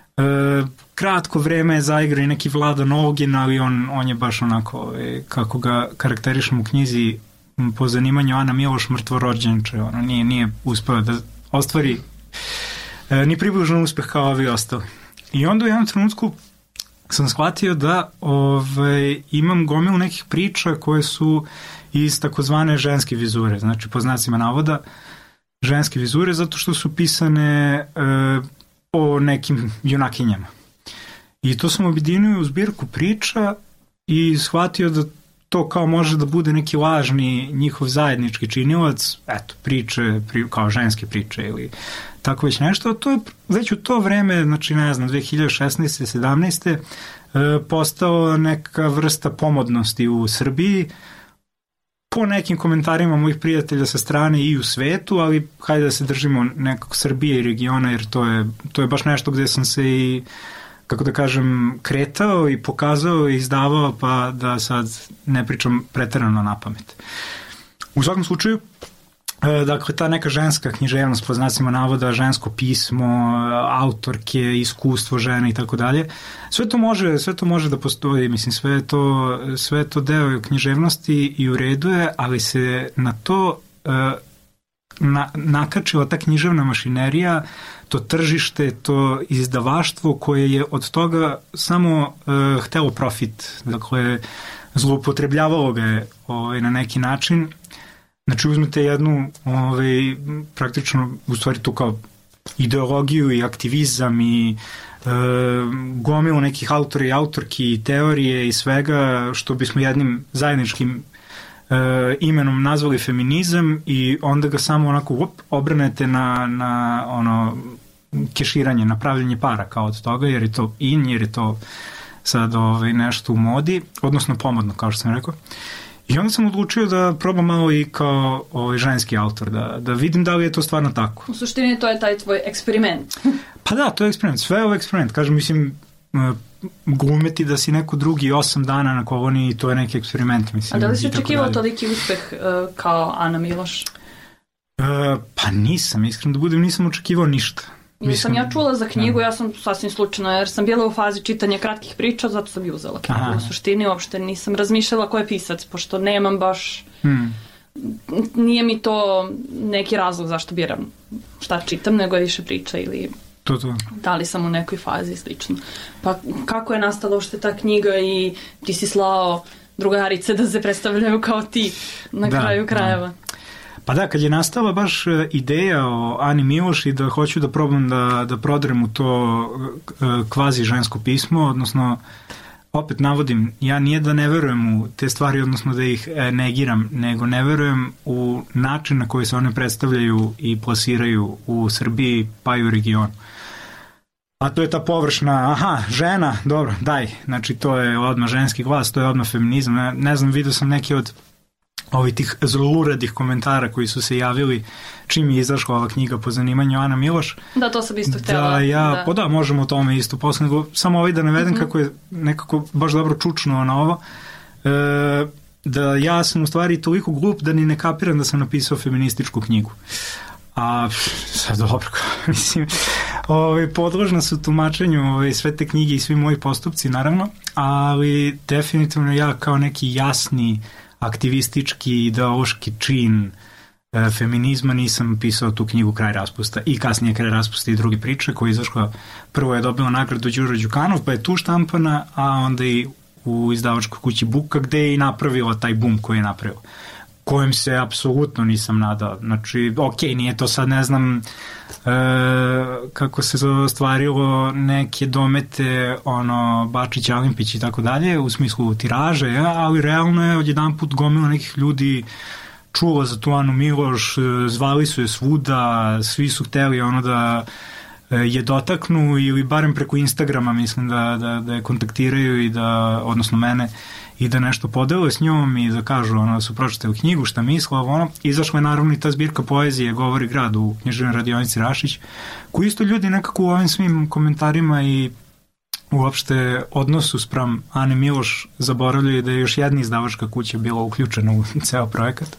kratko vreme je zaigrao i neki Vlada Nogin, ali on, on je baš onako, e, kako ga karakterišem u knjizi po zanimanju Ana Miloš, mrtvorođenče, ono nije, nije uspeo da ostvari e, ni približno uspeh kao ovi ostali. I onda u jednom trenutku sam shvatio da ove, imam gomilu nekih priča koje su iz takozvane ženske vizure, znači po znacima navoda ženske vizure, zato što su pisane e, o nekim junakinjama. I to sam objedinio u zbirku priča i shvatio da to kao može da bude neki lažni njihov zajednički činilac, eto, priče, pri, kao ženske priče ili tako već nešto. To je već u to vreme, znači ne znam, dve hiljade šesnaeste sedamnaeste e, postao neka vrsta pomodnosti u Srbiji, po nekim komentarima mojih prijatelja sa strane i u svetu, ali hajde da se držimo nekog Srbije i regiona, jer to je, to je baš nešto gde sam se i, kako da kažem, kretao i pokazao i izdavao, pa da sad ne pričam preterano na pamet. U svakom slučaju, dakle, ta neka ženska književnost, po znacima navoda, žensko pismo, autorke, iskustvo žene i tako dalje, sve to može, sve to može da postoji, mislim, sve je to, sve je to deo književnosti i u redu je, ali se na to na, nakačila ta književna mašinerija, to tržište, to izdavaštvo koje je od toga samo uh, htelo profit, dakle, zloupotrebljavalo ga je ovaj, na neki način. Znači, uzmete jednu, ovaj, praktično, u stvari tu kao ideologiju i aktivizam i e, gomilu nekih autora i autorki i teorije i svega što bismo jednim zajedničkim e, imenom nazvali feminizam, i onda ga samo onako up, obranete na, na ono keširanje, na pravljenje para kao od toga, jer je to in, jer je to sad ovaj, nešto u modi, odnosno pomodno, kao što sam rekao. I onda sam odlučio da probam malo i kao ovaj, ženski autor, da, da vidim da li je to stvarno tako. U suštini to je taj tvoj eksperiment. Pa da, to je eksperiment, sve je ovo eksperiment. Kažem, mislim, glumeti da si neko drugi osam dana na koloniji, to je neki eksperiment, mislim. A da li si očekivao toliki uspeh uh, kao Ana Miloš? pa nisam, iskreno da budem, nisam očekivao ništa. Nisam ja čula za knjigu, ja sam sasvim slučajno, jer sam bila u fazi čitanja kratkih priča, zato sam i uzela knjigu. Aha. U suštini uopšte nisam razmišljala ko je pisac, pošto nemam baš... Hmm. Nije mi to neki razlog zašto biram šta čitam, nego je više priča ili... To, to. Da li sam u nekoj fazi slično. Pa kako je nastala uopšte ta knjiga i ti si slao drugarice da se predstavljaju kao ti na da, kraju krajeva? Da. Pa da, kad je nastala baš ideja o Ani Miloš i da hoću da probam da, da prodrem u to kvazi žensko pismo, odnosno opet navodim, ja nije da ne verujem u te stvari, odnosno da ih negiram, nego ne verujem u način na koji se one predstavljaju i plasiraju u Srbiji pa i u regionu. A to je ta površna, aha, žena, dobro, daj, znači to je odmah ženski glas, to je odmah feminizam, ne, ne znam, vidio sam neki od ovih tih zluradih komentara koji su se javili čim je izašla ova knjiga po zanimanju Ana Miloš. Da, to sam isto htjela. Da, ja, da. Pa da, možemo o tome isto posle, nego samo ovaj da navedem mm-hmm. kako je nekako baš dobro čučnuo na ovo, e, da ja sam u stvari toliko glup da ni ne kapiram da sam napisao feminističku knjigu. A sad dobro, mislim, ove, podložna su tumačenju ove, sve te knjige i svi moji postupci, naravno, ali definitivno ja kao neki jasni aktivistički, ideološki čin e, feminizma nisam pisao tu knjigu Kraj raspusta i kasnije Kraj raspusta i druge priče koja je izašla, prvo je dobila nagradu Đuro Đukanov, pa je tu štampana, a onda i u izdavačkoj kući Buka gde je i napravila taj bum koji je napravila, kojem se apsolutno nisam nadao. Znači, ok, nije to sad, ne znam, e, kako se ostvarilo neke domete, ono, Bačić, Alimpić i tako dalje, u smislu tiraže, ja, ali realno je odjedan put gomila nekih ljudi čulo za tu Anu Miloš, zvali su je svuda, svi su hteli ono da je dotaknu ili barem preko Instagrama, mislim, da, da, da je kontaktiraju i da, odnosno mene, i da nešto podele s njom i da kažu ono, da su pročitali knjigu, šta misle, ono. Izašla je naravno i ta zbirka poezije Govori grad u književnoj radionici Rašić, koji isto ljudi nekako u ovim svim komentarima i uopšte odnosu spram Ane Miloš zaboravljaju da je još jedna izdavačka kuća bila uključena u ceo projekat.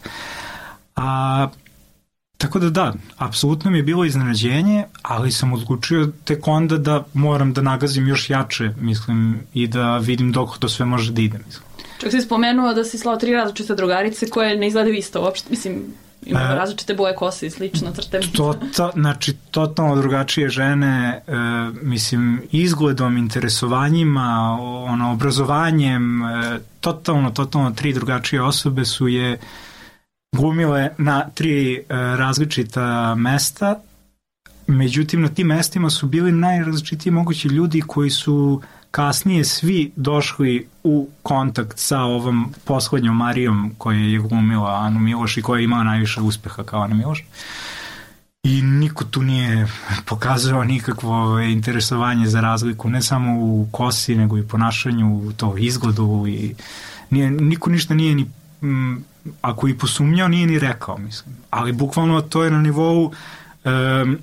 A tako da da, apsolutno mi je bilo iznenađenje, ali sam odlučio tek onda da moram da nagazim još jače, mislim, i da vidim dok to sve može da ide, mislim. Čak si spomenuo da si slao tri različite drugarice koje ne izgledaju isto uopšte, mislim, imaju e, različite boje kose i slično crte. To, to, znači, totalno drugačije žene, e, mislim, izgledom, interesovanjima, ono, obrazovanjem, e, totalno, totalno tri drugačije osobe su je glumile na tri e, različita mesta, međutim na tim mestima su bili najrazličitiji mogući ljudi koji su kasnije svi došli u kontakt sa ovom poslednjom Marijom koja je glumila Anu Miloš i koja je imala najviše uspeha kao Ana Miloš. I niko tu nije pokazao nikakvo interesovanje za razliku, ne samo u kosi, nego i ponašanju, u to izgledu i nije, niko ništa nije ni m, ako i posumnjao, nije ni rekao, mislim. Ali bukvalno to je na nivou um,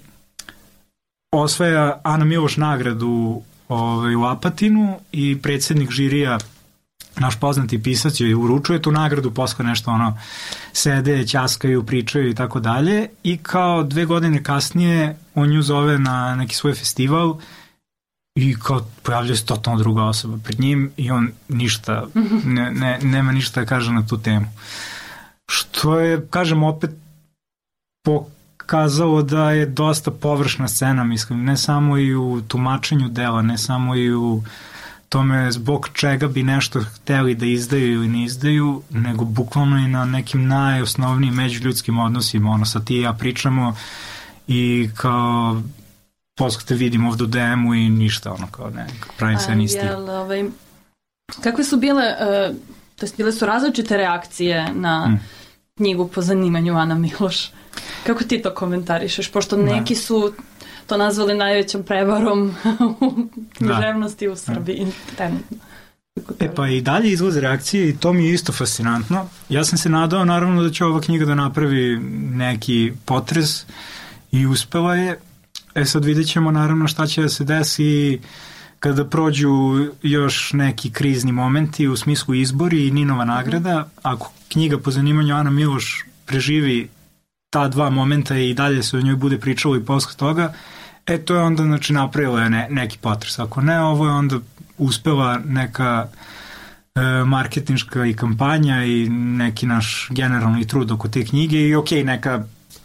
osvaja Ana Miloš nagradu ovaj, u Apatinu i predsjednik žirija, naš poznati pisac, joj uručuje tu nagradu, posle nešto ono sede, ćaskaju, pričaju i tako dalje i kao dve godine kasnije on nju zove na neki svoj festival i kao pojavljuje se totalno druga osoba pred njim i on ništa, ne, ne, nema ništa da kaže na tu temu. Što je, kažem, opet pokazalo da je dosta površna scena, mislim, ne samo i u tumačenju dela, ne samo i u tome zbog čega bi nešto hteli da izdaju ili ne izdaju, nego bukvalno i na nekim najosnovnijim međuljudskim odnosima, ono, sad ti i ja pričamo i kao posle te vidim ovdje u D M-u i ništa, ono, kao ne, pravim se nisti. Ovaj, kakve su bile, uh, to jest bile su različite reakcije na hmm. knjigu po zanimanju Ana Miloš? Kako ti to komentarišeš? Pošto neki da. su to nazvali najvećom prevarom u književnosti u Srbiji. Trenutno. E pa i dalje izlaze reakcije i to mi je isto fascinantno. Ja sam se nadao naravno da će ova knjiga da napravi neki potres i uspela je. E sad vidjet ćemo naravno šta će da se desi kada prođu još neki krizni momenti u smislu izbori i Ninova nagrada. Ako knjiga po zanimanju Ana Miloš preživi ta dva momenta i dalje se o njoj bude pričalo i posle toga, e to je onda znači napravilo je ne, neki potres. Ako ne, ovo je onda uspela neka e, marketinška i kampanja i neki naš generalni trud oko te knjige i ok, neka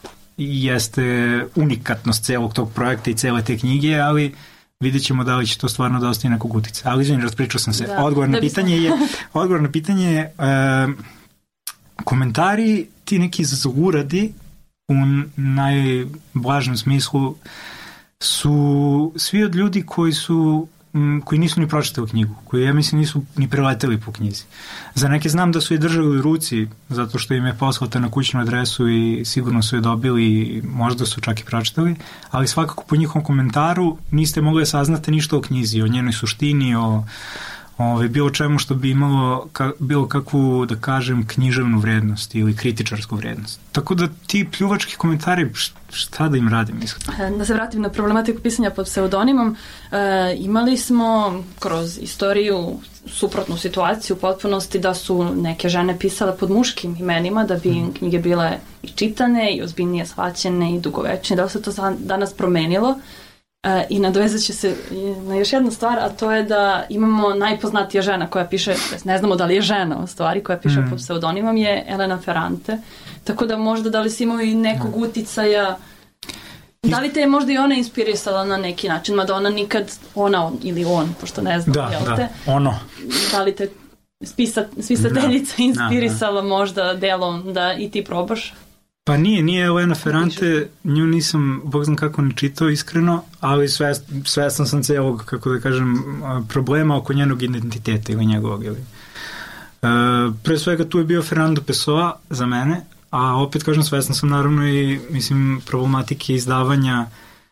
jeste unikatnost celog tog projekta i cele te knjige, ali vidjet ćemo da li će to stvarno da ostaje nekog utica. Ali izvini, raspričao sam se. Da, odgovor, na pitanje je, odgovor na pitanje je e, komentari ti neki zluradi u najblažem smislu su svi od ljudi koji su koji nisu ni pročitali knjigu, koji ja mislim nisu ni preleteli po knjizi. Za neke znam da su je držali u ruci zato što im je poslata na kućnu adresu i sigurno su je dobili i možda su čak i pročitali, ali svakako po njihovom komentaru niste mogli da saznate ništa o knjizi, o njenoj suštini, o Ove, bilo čemu što bi imalo ka, bilo kakvu, da kažem, književnu vrednost ili kritičarsku vrednost. Tako da ti pljuvački komentari, šta da im radim? Mislim? Da se vratim na problematiku pisanja pod pseudonimom, e, imali smo kroz istoriju suprotnu situaciju u potpunosti da su neke žene pisale pod muškim imenima da bi mm. knjige bile i čitane i ozbiljnije shvaćene i dugovečne. Da se to danas promenilo. I nadovezat će se na još jednu stvar, a to je da imamo najpoznatija žena koja piše, ne znamo da li je žena u stvari, koja piše mm. pod pseudonimom, je Elena Ferrante. Tako da možda da li si imao i nekog uticaja, da li te je možda i ona inspirisala na neki način, mada ona nikad, ona ili on, pošto ne znam, da, jel da, te? ono. Da li te spisa, spisateljica da, inspirisala da, da. možda delom da i ti probaš? Pa nije, nije Elena Ferrante, nju nisam, bog znam kako ne čitao iskreno, ali svest, svestan sam celog, kako da kažem, problema oko njenog identiteta ili njegovog. Ili. E, pre svega tu je bio Fernando Pessoa za mene, a opet kažem svestan sam naravno i mislim problematike izdavanja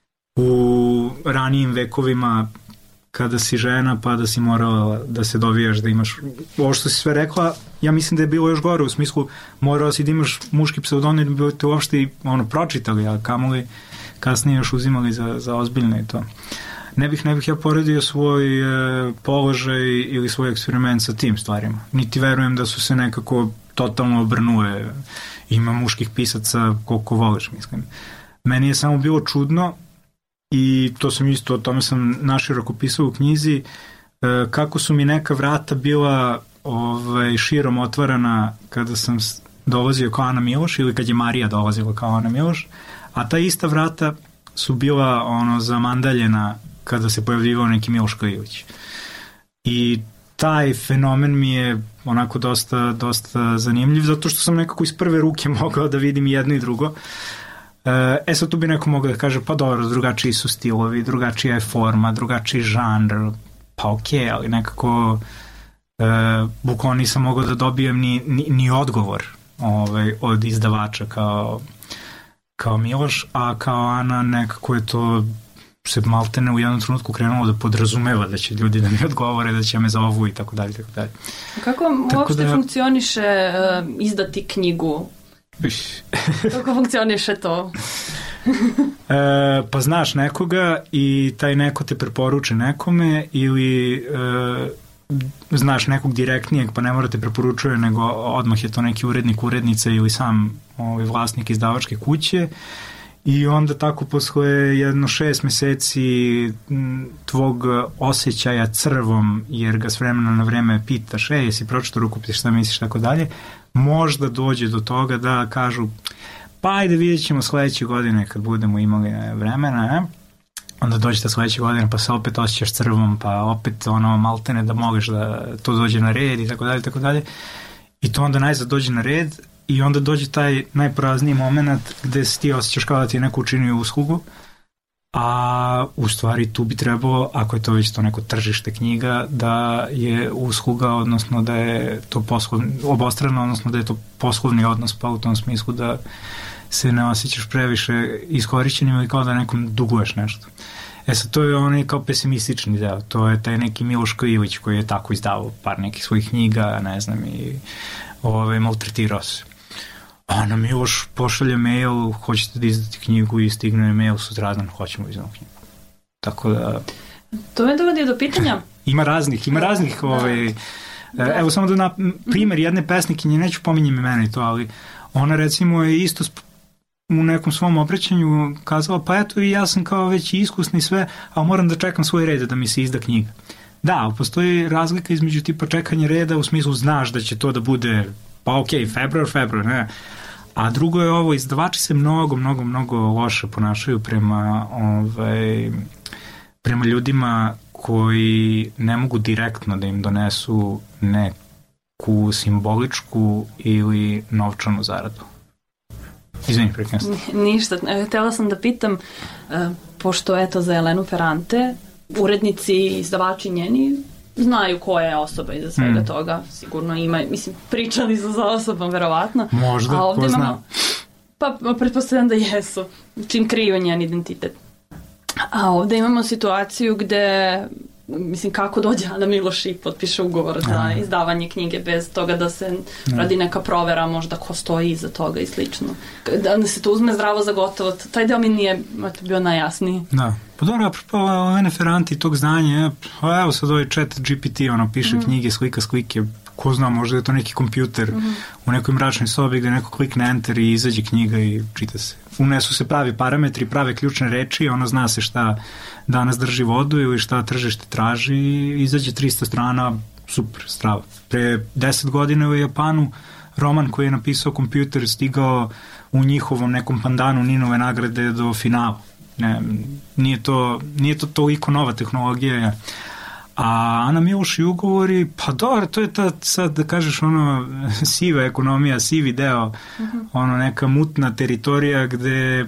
u ranijim vekovima kada si žena pa da si morala da se dovijaš da imaš, ovo što si sve rekla, ja mislim da je bilo još gore u smislu morala si da imaš muški pseudonim da bi te uopšte ono, pročitali, a kamoli kasnije još uzimali za, za ozbiljno i to. Ne bih, ne bih ja poredio svoj e, položaj ili svoj eksperiment sa tim stvarima. Niti verujem da su se nekako totalno obrnule. Ima muških pisaca koliko voliš, mislim. Meni je samo bilo čudno i to sam isto, o tome sam naširoko pisao u knjizi, kako su mi neka vrata bila ovaj, širom otvarana kada sam dolazio kao Ana Miloš ili kad je Marija dolazila kao Ana Miloš, a ta ista vrata su bila ono zamandaljena kada se pojavljivao neki Miloš Klivić. I taj fenomen mi je onako dosta, dosta zanimljiv, zato što sam nekako iz prve ruke mogao da vidim jedno i drugo. E sad tu bi neko mogao da kaže pa dobro, drugačiji su stilovi, drugačija je forma, drugačiji žanr, pa okej, okay, ali nekako e, bukvalno nisam mogao da dobijem ni, ni, ni odgovor ovaj, od izdavača kao, kao Miloš, a kao Ana nekako je to se maltene u jednom trenutku krenulo da podrazumeva da će ljudi da mi odgovore, da će me zovu i tako dalje, tako dalje. Kako uopšte da, funkcioniše uh, izdati knjigu? Kako funkcioniše to? e, pa znaš nekoga i taj neko te preporuče nekome ili e, znaš nekog direktnijeg pa ne mora te preporučuje nego odmah je to neki urednik, urednica ili sam ovaj, vlasnik izdavačke kuće i onda tako posle jedno šest meseci tvog osjećaja crvom jer ga s vremena na vreme pitaš e, jesi pročito rukopis, šta misliš, tako dalje, možda dođe do toga da kažu pa ajde vidjet ćemo sledeće godine kad budemo imali vremena, ne? Onda dođete sledeće godine pa se opet osjećaš crvom pa opet ono maltene da možeš da to dođe na red i tako dalje, tako dalje i to onda najzad dođe na red i onda dođe taj najporazniji moment gde se ti osjećaš kao da ti je neko učinio uslugu, a u stvari tu bi trebalo, ako je to već to neko tržište knjiga, da je usluga, odnosno da je to poslovni, obostrano, odnosno da je to poslovni odnos, pa u tom smislu da se ne osjećaš previše iskorišćenim ili kao da nekom duguješ nešto. E sad, to je onaj kao pesimistični deo, to je taj neki Miloš Klivić koji je tako izdavao par nekih svojih knjiga, ne znam, i ove, maltretirao se. A na Miloš pošalje mail, hoćete da izdati knjigu i stigne mail sutradan, hoćemo izdati knjigu. Tako da... To me dovodi do pitanja. Ima raznih, ima raznih da, ovaj, da. Evo samo da na primjer jedne pesnikinje, neću pominjem imena i to, ali ona recimo je isto u nekom svom obraćanju kazala, pa eto i ja sam kao već iskusni sve, a moram da čekam svoj red da mi se izda knjiga. Da, postoji razlika između tipa čekanja reda u smislu znaš da će to da bude, pa ok, februar, februar, ne. A drugo je ovo, izdavači se mnogo, mnogo, mnogo loše ponašaju prema, ovaj, prema ljudima koji ne mogu direktno da im donesu neku simboličku ili novčanu zaradu. Izvini, prekrenstvo. Ništa. Htela sam da pitam, pošto eto za Elenu Ferrante, urednici i izdavači njeni znaju koja je osoba iza svega mm. toga. Sigurno ima, mislim, pričali su za osobom, verovatno. Možda, a ovdje ko zna. Imamo, pa pretpostavljam da jesu, čim kriju njen identitet. A ovdje imamo situaciju gde, mislim, kako dođe Ana Miloš i potpiše ugovor za Aha. izdavanje knjige bez toga da se ja. radi neka provera, možda ko stoji iza toga i slično. Da se to uzme zdravo za gotovo, taj deo mi nije bio najjasniji. Da. Pa dobro, apropo Elene Ferrante i tog znanja, pa evo sad ovaj chat G P T, ono, piše mm. knjige, slika slike, ko zna, možda je to neki kompjuter mm. u nekoj mračnoj sobi gde neko klikne enter i izađe knjiga i čita se. Unesu se pravi parametri, prave ključne reči, ono zna se šta danas drži vodu ili šta tržište traži i izađe trista strana, super, strava. Pre deset godina u Japanu roman koji je napisao kompjuter stigao u njihovom nekom pandanu Ninove nagrade do finala. Ne, nije to, nije to toliko nova tehnologija. A Ana Miloš i ugovori, pa dobro, to je ta, sad da kažeš ono, siva ekonomija, sivi deo, uh-huh. ono neka mutna teritorija gde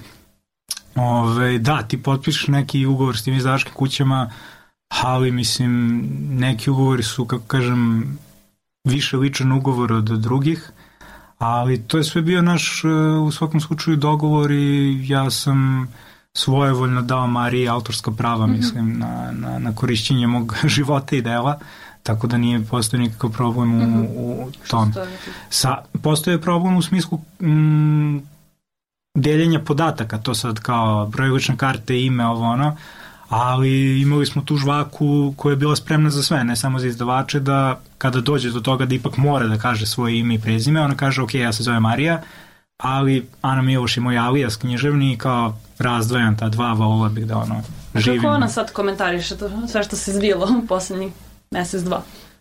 ove, da, ti potpišeš neki ugovor s tim izdavačkim kućama, ali mislim, neki ugovori su, kako kažem, više ličan ugovor od drugih, ali to je sve bio naš, u svakom slučaju, dogovor i ja sam svojevoljno dao Mariji autorska prava, mm-hmm. mislim, na, na, na korišćenje mog života i dela, tako da nije postoji nikakav problem u, mm-hmm. u tom. Sa, postoje problem u smislu mm, deljenja podataka, to sad kao broj lične karte, ime, ovo ono, ali imali smo tu žvaku koja je bila spremna za sve, ne samo za izdavače, da kada dođe do toga da ipak mora da kaže svoje ime i prezime, ona kaže, ok, ja se zove Marija, ali Ana Miloš je moj alijas književni i kao razdvajam ta dva, volila bih da ono živim. Kako ona sad komentariše to, sve što se zbilo u poslednjih mesec, dva?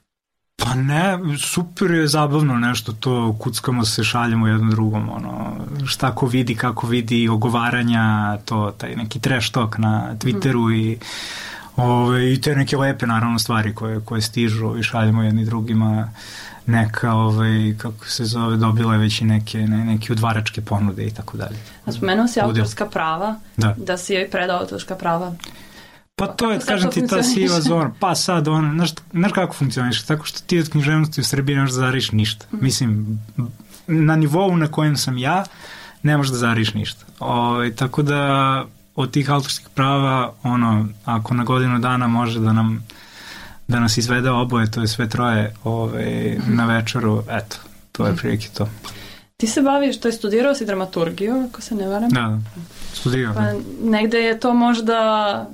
Pa ne, super je zabavno nešto to, kuckamo se, šaljemo jednom drugom, ono, šta ko vidi, kako vidi, ogovaranja, to, taj neki trash talk na Twitteru mm. i, ove, i te neke lepe, naravno, stvari koje, koje stižu i šaljemo jedni drugima, neka, ovaj, kako se zove, dobila je već i neke, ne, neke udvaračke ponude i tako dalje. A spomenuo si autorska prava, da, da si joj predao autorska prava. Pa to je, kažem ti, ta siva zona. Pa sad, on, znaš, znaš kako funkcioniš? Tako što ti od književnosti u Srbiji ne možeš da zariš ništa. Mm. Mislim, na nivou na kojem sam ja, ne možeš da zariš ništa. O, tako da, od tih autorskih prava, ono, ako na godinu dana može da nam da nas izvede oboje, to je sve troje ove, na večeru, eto, to je prilike to. Ti se baviš, to je studirao si dramaturgiju, ako se ne varam? Da, da, studirao. Pa negde je to možda,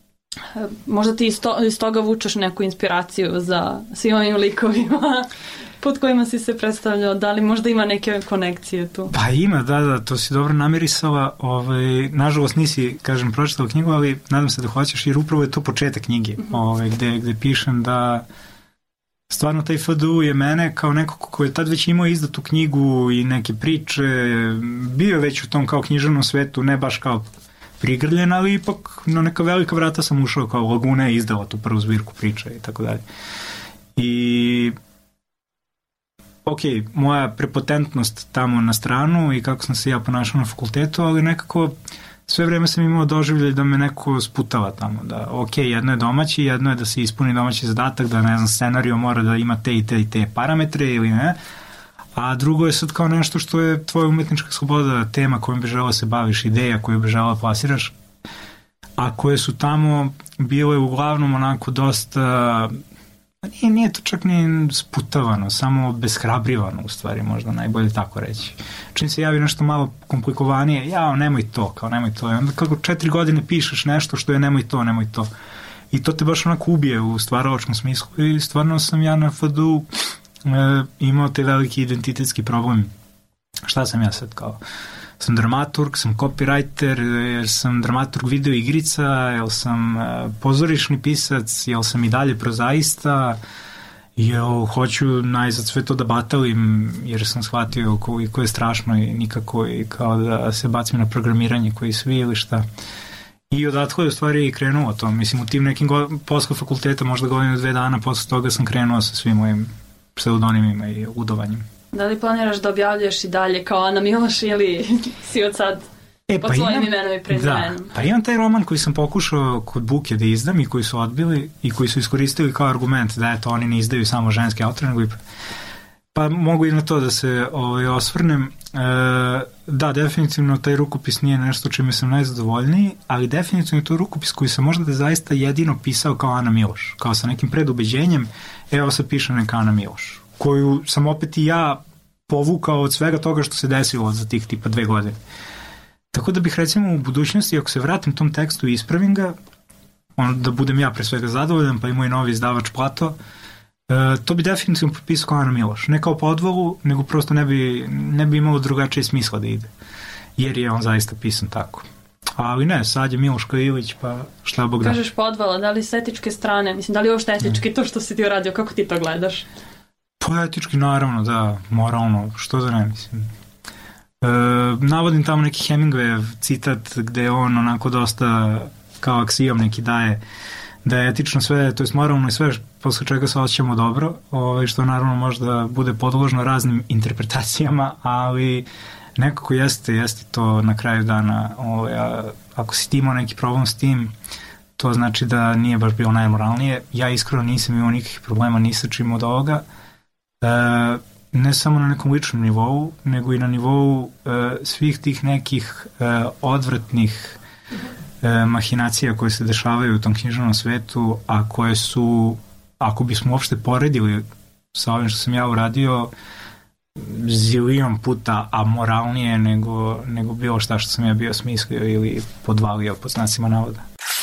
možda ti iz, to, iz toga vučeš neku inspiraciju za svim ovim likovima pod kojima si se predstavljao, da li možda ima neke konekcije tu? Pa ima, da, da, to si dobro namirisala, ovaj, nažalost nisi, kažem, pročitala knjigu, ali nadam se da hoćeš, jer upravo je to početak knjige, mm-hmm. ovaj, gde, gde pišem da stvarno taj F D U je mene kao neko ko je tad već imao izdatu knjigu i neke priče, bio već u tom kao književnom svetu, ne baš kao prigrljen, ali ipak na neka velika vrata sam ušao, kao Laguna je izdala tu prvu zbirku priča i tako dalje. I ok, moja prepotentnost tamo na stranu i kako sam se ja ponašao na fakultetu, ali nekako sve vreme sam imao doživljaj da me neko sputava tamo, da ok, jedno je domaći, jedno je da se ispuni domaći zadatak, da ne znam, scenario mora da ima te i te i te parametre ili ne, a drugo je sad kao nešto što je tvoja umetnička sloboda, tema kojom bi želao se baviš, ideja koju bi želao plasiraš, a koje su tamo bile uglavnom onako dosta... Nije, nije to čak ni sputavano, samo beshrabrivano u stvari, možda najbolje tako reći. Čim se javi nešto malo komplikovanije, jao, nemoj to, kao nemoj to. I onda kako četiri godine pišeš nešto što je nemoj to, nemoj to. I to te baš onako ubije u stvaralačkom smislu i stvarno sam ja na F D U e, imao te veliki identitetski problem. Šta sam ja sad kao? sam dramaturg, sam copywriter, jer sam dramaturg video igrica, jel sam pozorišni pisac, jel sam i dalje prozaista, jel hoću najzad sve to da batalim, jer sam shvatio koliko je strašno i nikako i kao da se bacim na programiranje koji svi ili šta. I odatle je u stvari i krenuo to. Mislim, u tim nekim go- posle fakulteta, možda godinu dve dana posle toga sam krenuo sa svim mojim pseudonimima i ludovanjem. Da li planiraš da objavljuješ i dalje kao Ana Miloš ili si od sad e, pod pa svojim imam, imenom i prezimenom? Da, pa imam taj roman koji sam pokušao kod Buke da izdam i koji su odbili i koji su iskoristili kao argument da eto, oni ne izdaju samo ženske autore, nego i... Pa mogu i na to da se ovaj, osvrnem. E, da, definitivno taj rukopis nije nešto čime sam najzadovoljniji, ali definitivno je to rukopis koji sam možda da zaista jedino pisao kao Ana Miloš, kao sa nekim predubeđenjem, evo sad piše neka Ana Miloš, koju sam opet i ja povukao od svega toga što se desilo za tih tipa dve godine. Tako da bih recimo u budućnosti, ako se vratim tom tekstu i ispravim ga, ono da budem ja pre svega zadovoljan, pa i moj novi izdavač Plato, Uh, to bi definitivno potpisao kao Ana Miloš. Ne kao podvalu, nego prosto ne bi, ne bi imalo drugačije smisla da ide. Jer je on zaista pisan tako. Ali ne, sad je Miloš Ilić, pa šta Bog da. Kažeš podvala, da li s etičke strane? Mislim, da li je uopšte etički to što si ti uradio? Kako ti to gledaš? Pa etički, naravno, da. Moralno, što da ne mislim. Uh, navodim tamo neki Hemingwayev citat gde on onako dosta kao aksijom neki daje da je etično sve, to je moralno i sve posle čega se osjećamo dobro, ovaj, što naravno možda bude podložno raznim interpretacijama, ali nekako jeste, jeste to na kraju dana. Ovaj, a, ako si ti imao neki problem s tim, to znači da nije baš bilo najmoralnije. Ja iskreno nisam imao nikakvih problema ni sa čim od ovoga. E, ne samo na nekom ličnom nivou, nego i na nivou e, svih tih nekih e, odvratnih e, mahinacija koje se dešavaju u tom književnom svetu, a koje su, ako bismo uopšte poredili sa ovim što sam ja uradio, zilion puta amoralnije nego, nego bilo šta što sam ja bio smislio ili podvalio pod znacima navoda.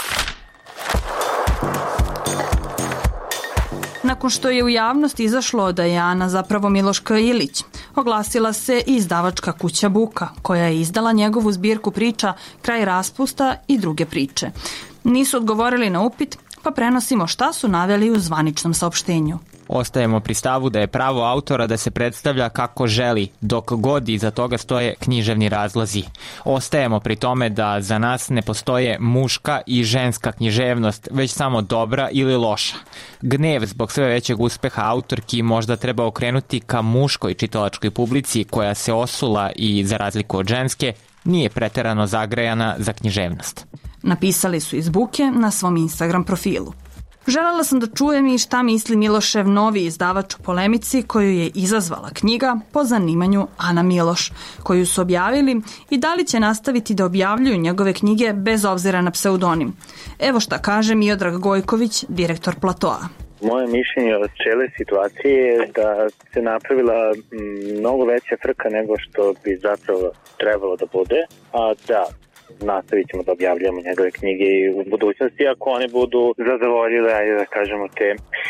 Nakon što je u javnost izašlo da je Ana zapravo Miloška Ilić, oglasila se i izdavačka kuća Buka, koja je izdala njegovu zbirku priča Kraj raspusta i druge priče. Nisu odgovorili na upit, pa prenosimo šta su naveli u zvaničnom saopštenju. Ostajemo pri stavu da je pravo autora da se predstavlja kako želi, dok god iza toga stoje književni razlozi. Ostajemo pri tome da za nas ne postoje muška i ženska književnost, već samo dobra ili loša. Gnev zbog sve većeg uspeha autorki možda treba okrenuti ka muškoj čitalačkoj publici koja se osula i, za razliku od ženske, nije preterano zagrejana za književnost. Napisali su iz Buke na svom Instagram profilu. Želela sam da čujem i šta misli Milošev novi izdavač o polemici koju je izazvala knjiga po zanimanju Ana Miloš, koju su objavili, i da li će nastaviti da objavljuju njegove knjige bez obzira na pseudonim. Evo šta kaže Miodrag Gojković, direktor Platoa. Moje mišljenje od cijele situacije je da se napravila mnogo veća frka nego što bi zapravo trebalo da bude, a da nastavit ćemo da objavljamo njegove knjige i u budućnosti ako oni budu zadovoljile, ajde da kažemo, te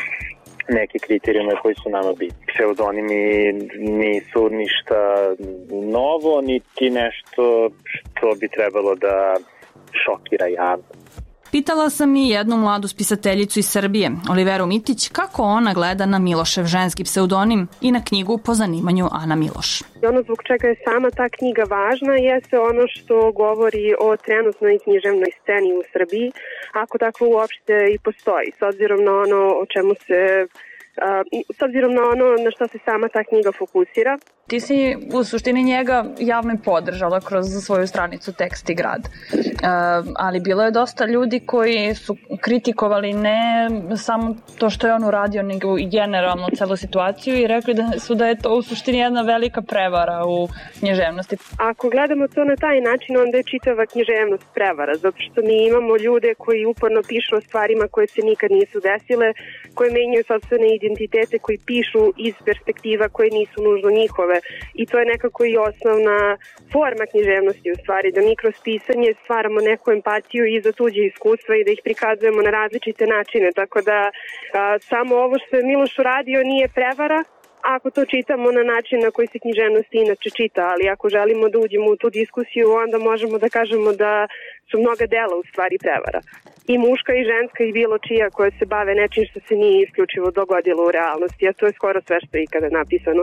neke kriterijume koji su nama bitni. Pseudonimi nisu ništa novo, niti nešto što bi trebalo da šokira javnost. Pitala sam i jednu mladu spisateljicu iz Srbije, Oliveru Mitić, kako ona gleda na Milošev ženski pseudonim i na knjigu po zanimanju Ana Miloš. Ono zbog čega je sama ta knjiga važna jeste ono što govori o trenutnoj književnoj sceni u Srbiji, ako takvo uopšte i postoji, s obzirom na ono o čemu se, uh, s obzirom na ono na što se sama ta knjiga fokusira. Ti si u suštini njega javno i podržala kroz svoju stranicu Tekst i grad. E, ali bilo je dosta ljudi koji su kritikovali ne samo to što je on uradio, nego i generalno celu situaciju i rekli da su da je to u suštini jedna velika prevara u književnosti. Ako gledamo to na taj način, onda je čitava književnost prevara, zato što mi imamo ljude koji uporno pišu o stvarima koje se nikad nisu desile, koje menjaju sopstvene identitete, koji pišu iz perspektiva koje nisu nužno njihove. I to je nekako i osnovna forma književnosti u stvari, da mi kroz pisanje stvaramo neku empatiju i za tuđe iskustva i da ih prikazujemo na različite načine, tako da a, samo ovo što je Miloš uradio nije prevara, ako to čitamo na način na koji se književnost inače čita, ali ako želimo da uđemo u tu diskusiju, onda možemo da kažemo da su mnoga dela u stvari prevara. I muška i ženska i bilo čija koje se bave nečim što se nije isključivo dogodilo u realnosti, a to je skoro sve što je ikada napisano.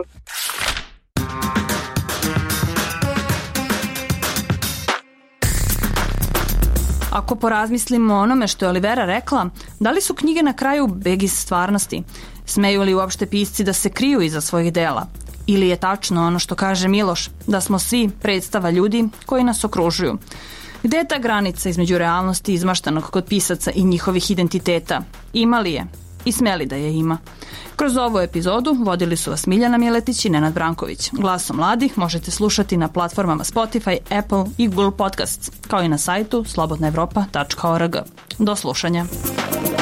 Ako porazmislimo o onome što je Olivera rekla, da li su knjige na kraju beg iz stvarnosti? Smeju li uopšte pisci da se kriju iza svojih dela? Ili je tačno ono što kaže Miloš, da smo svi predstava ljudi koji nas okružuju? Gde je ta granica između realnosti izmaštanog kod pisaca i njihovih identiteta? Ima li je? I smeli da je ima? Kroz ovu epizodu vodili su vas Miljana Miletić i Nenad Branković. Glasom mladih možete slušati na platformama Spotify, Apple i Google Podcasts, kao i na sajtu slobodna evropa tačka org. Do slušanja.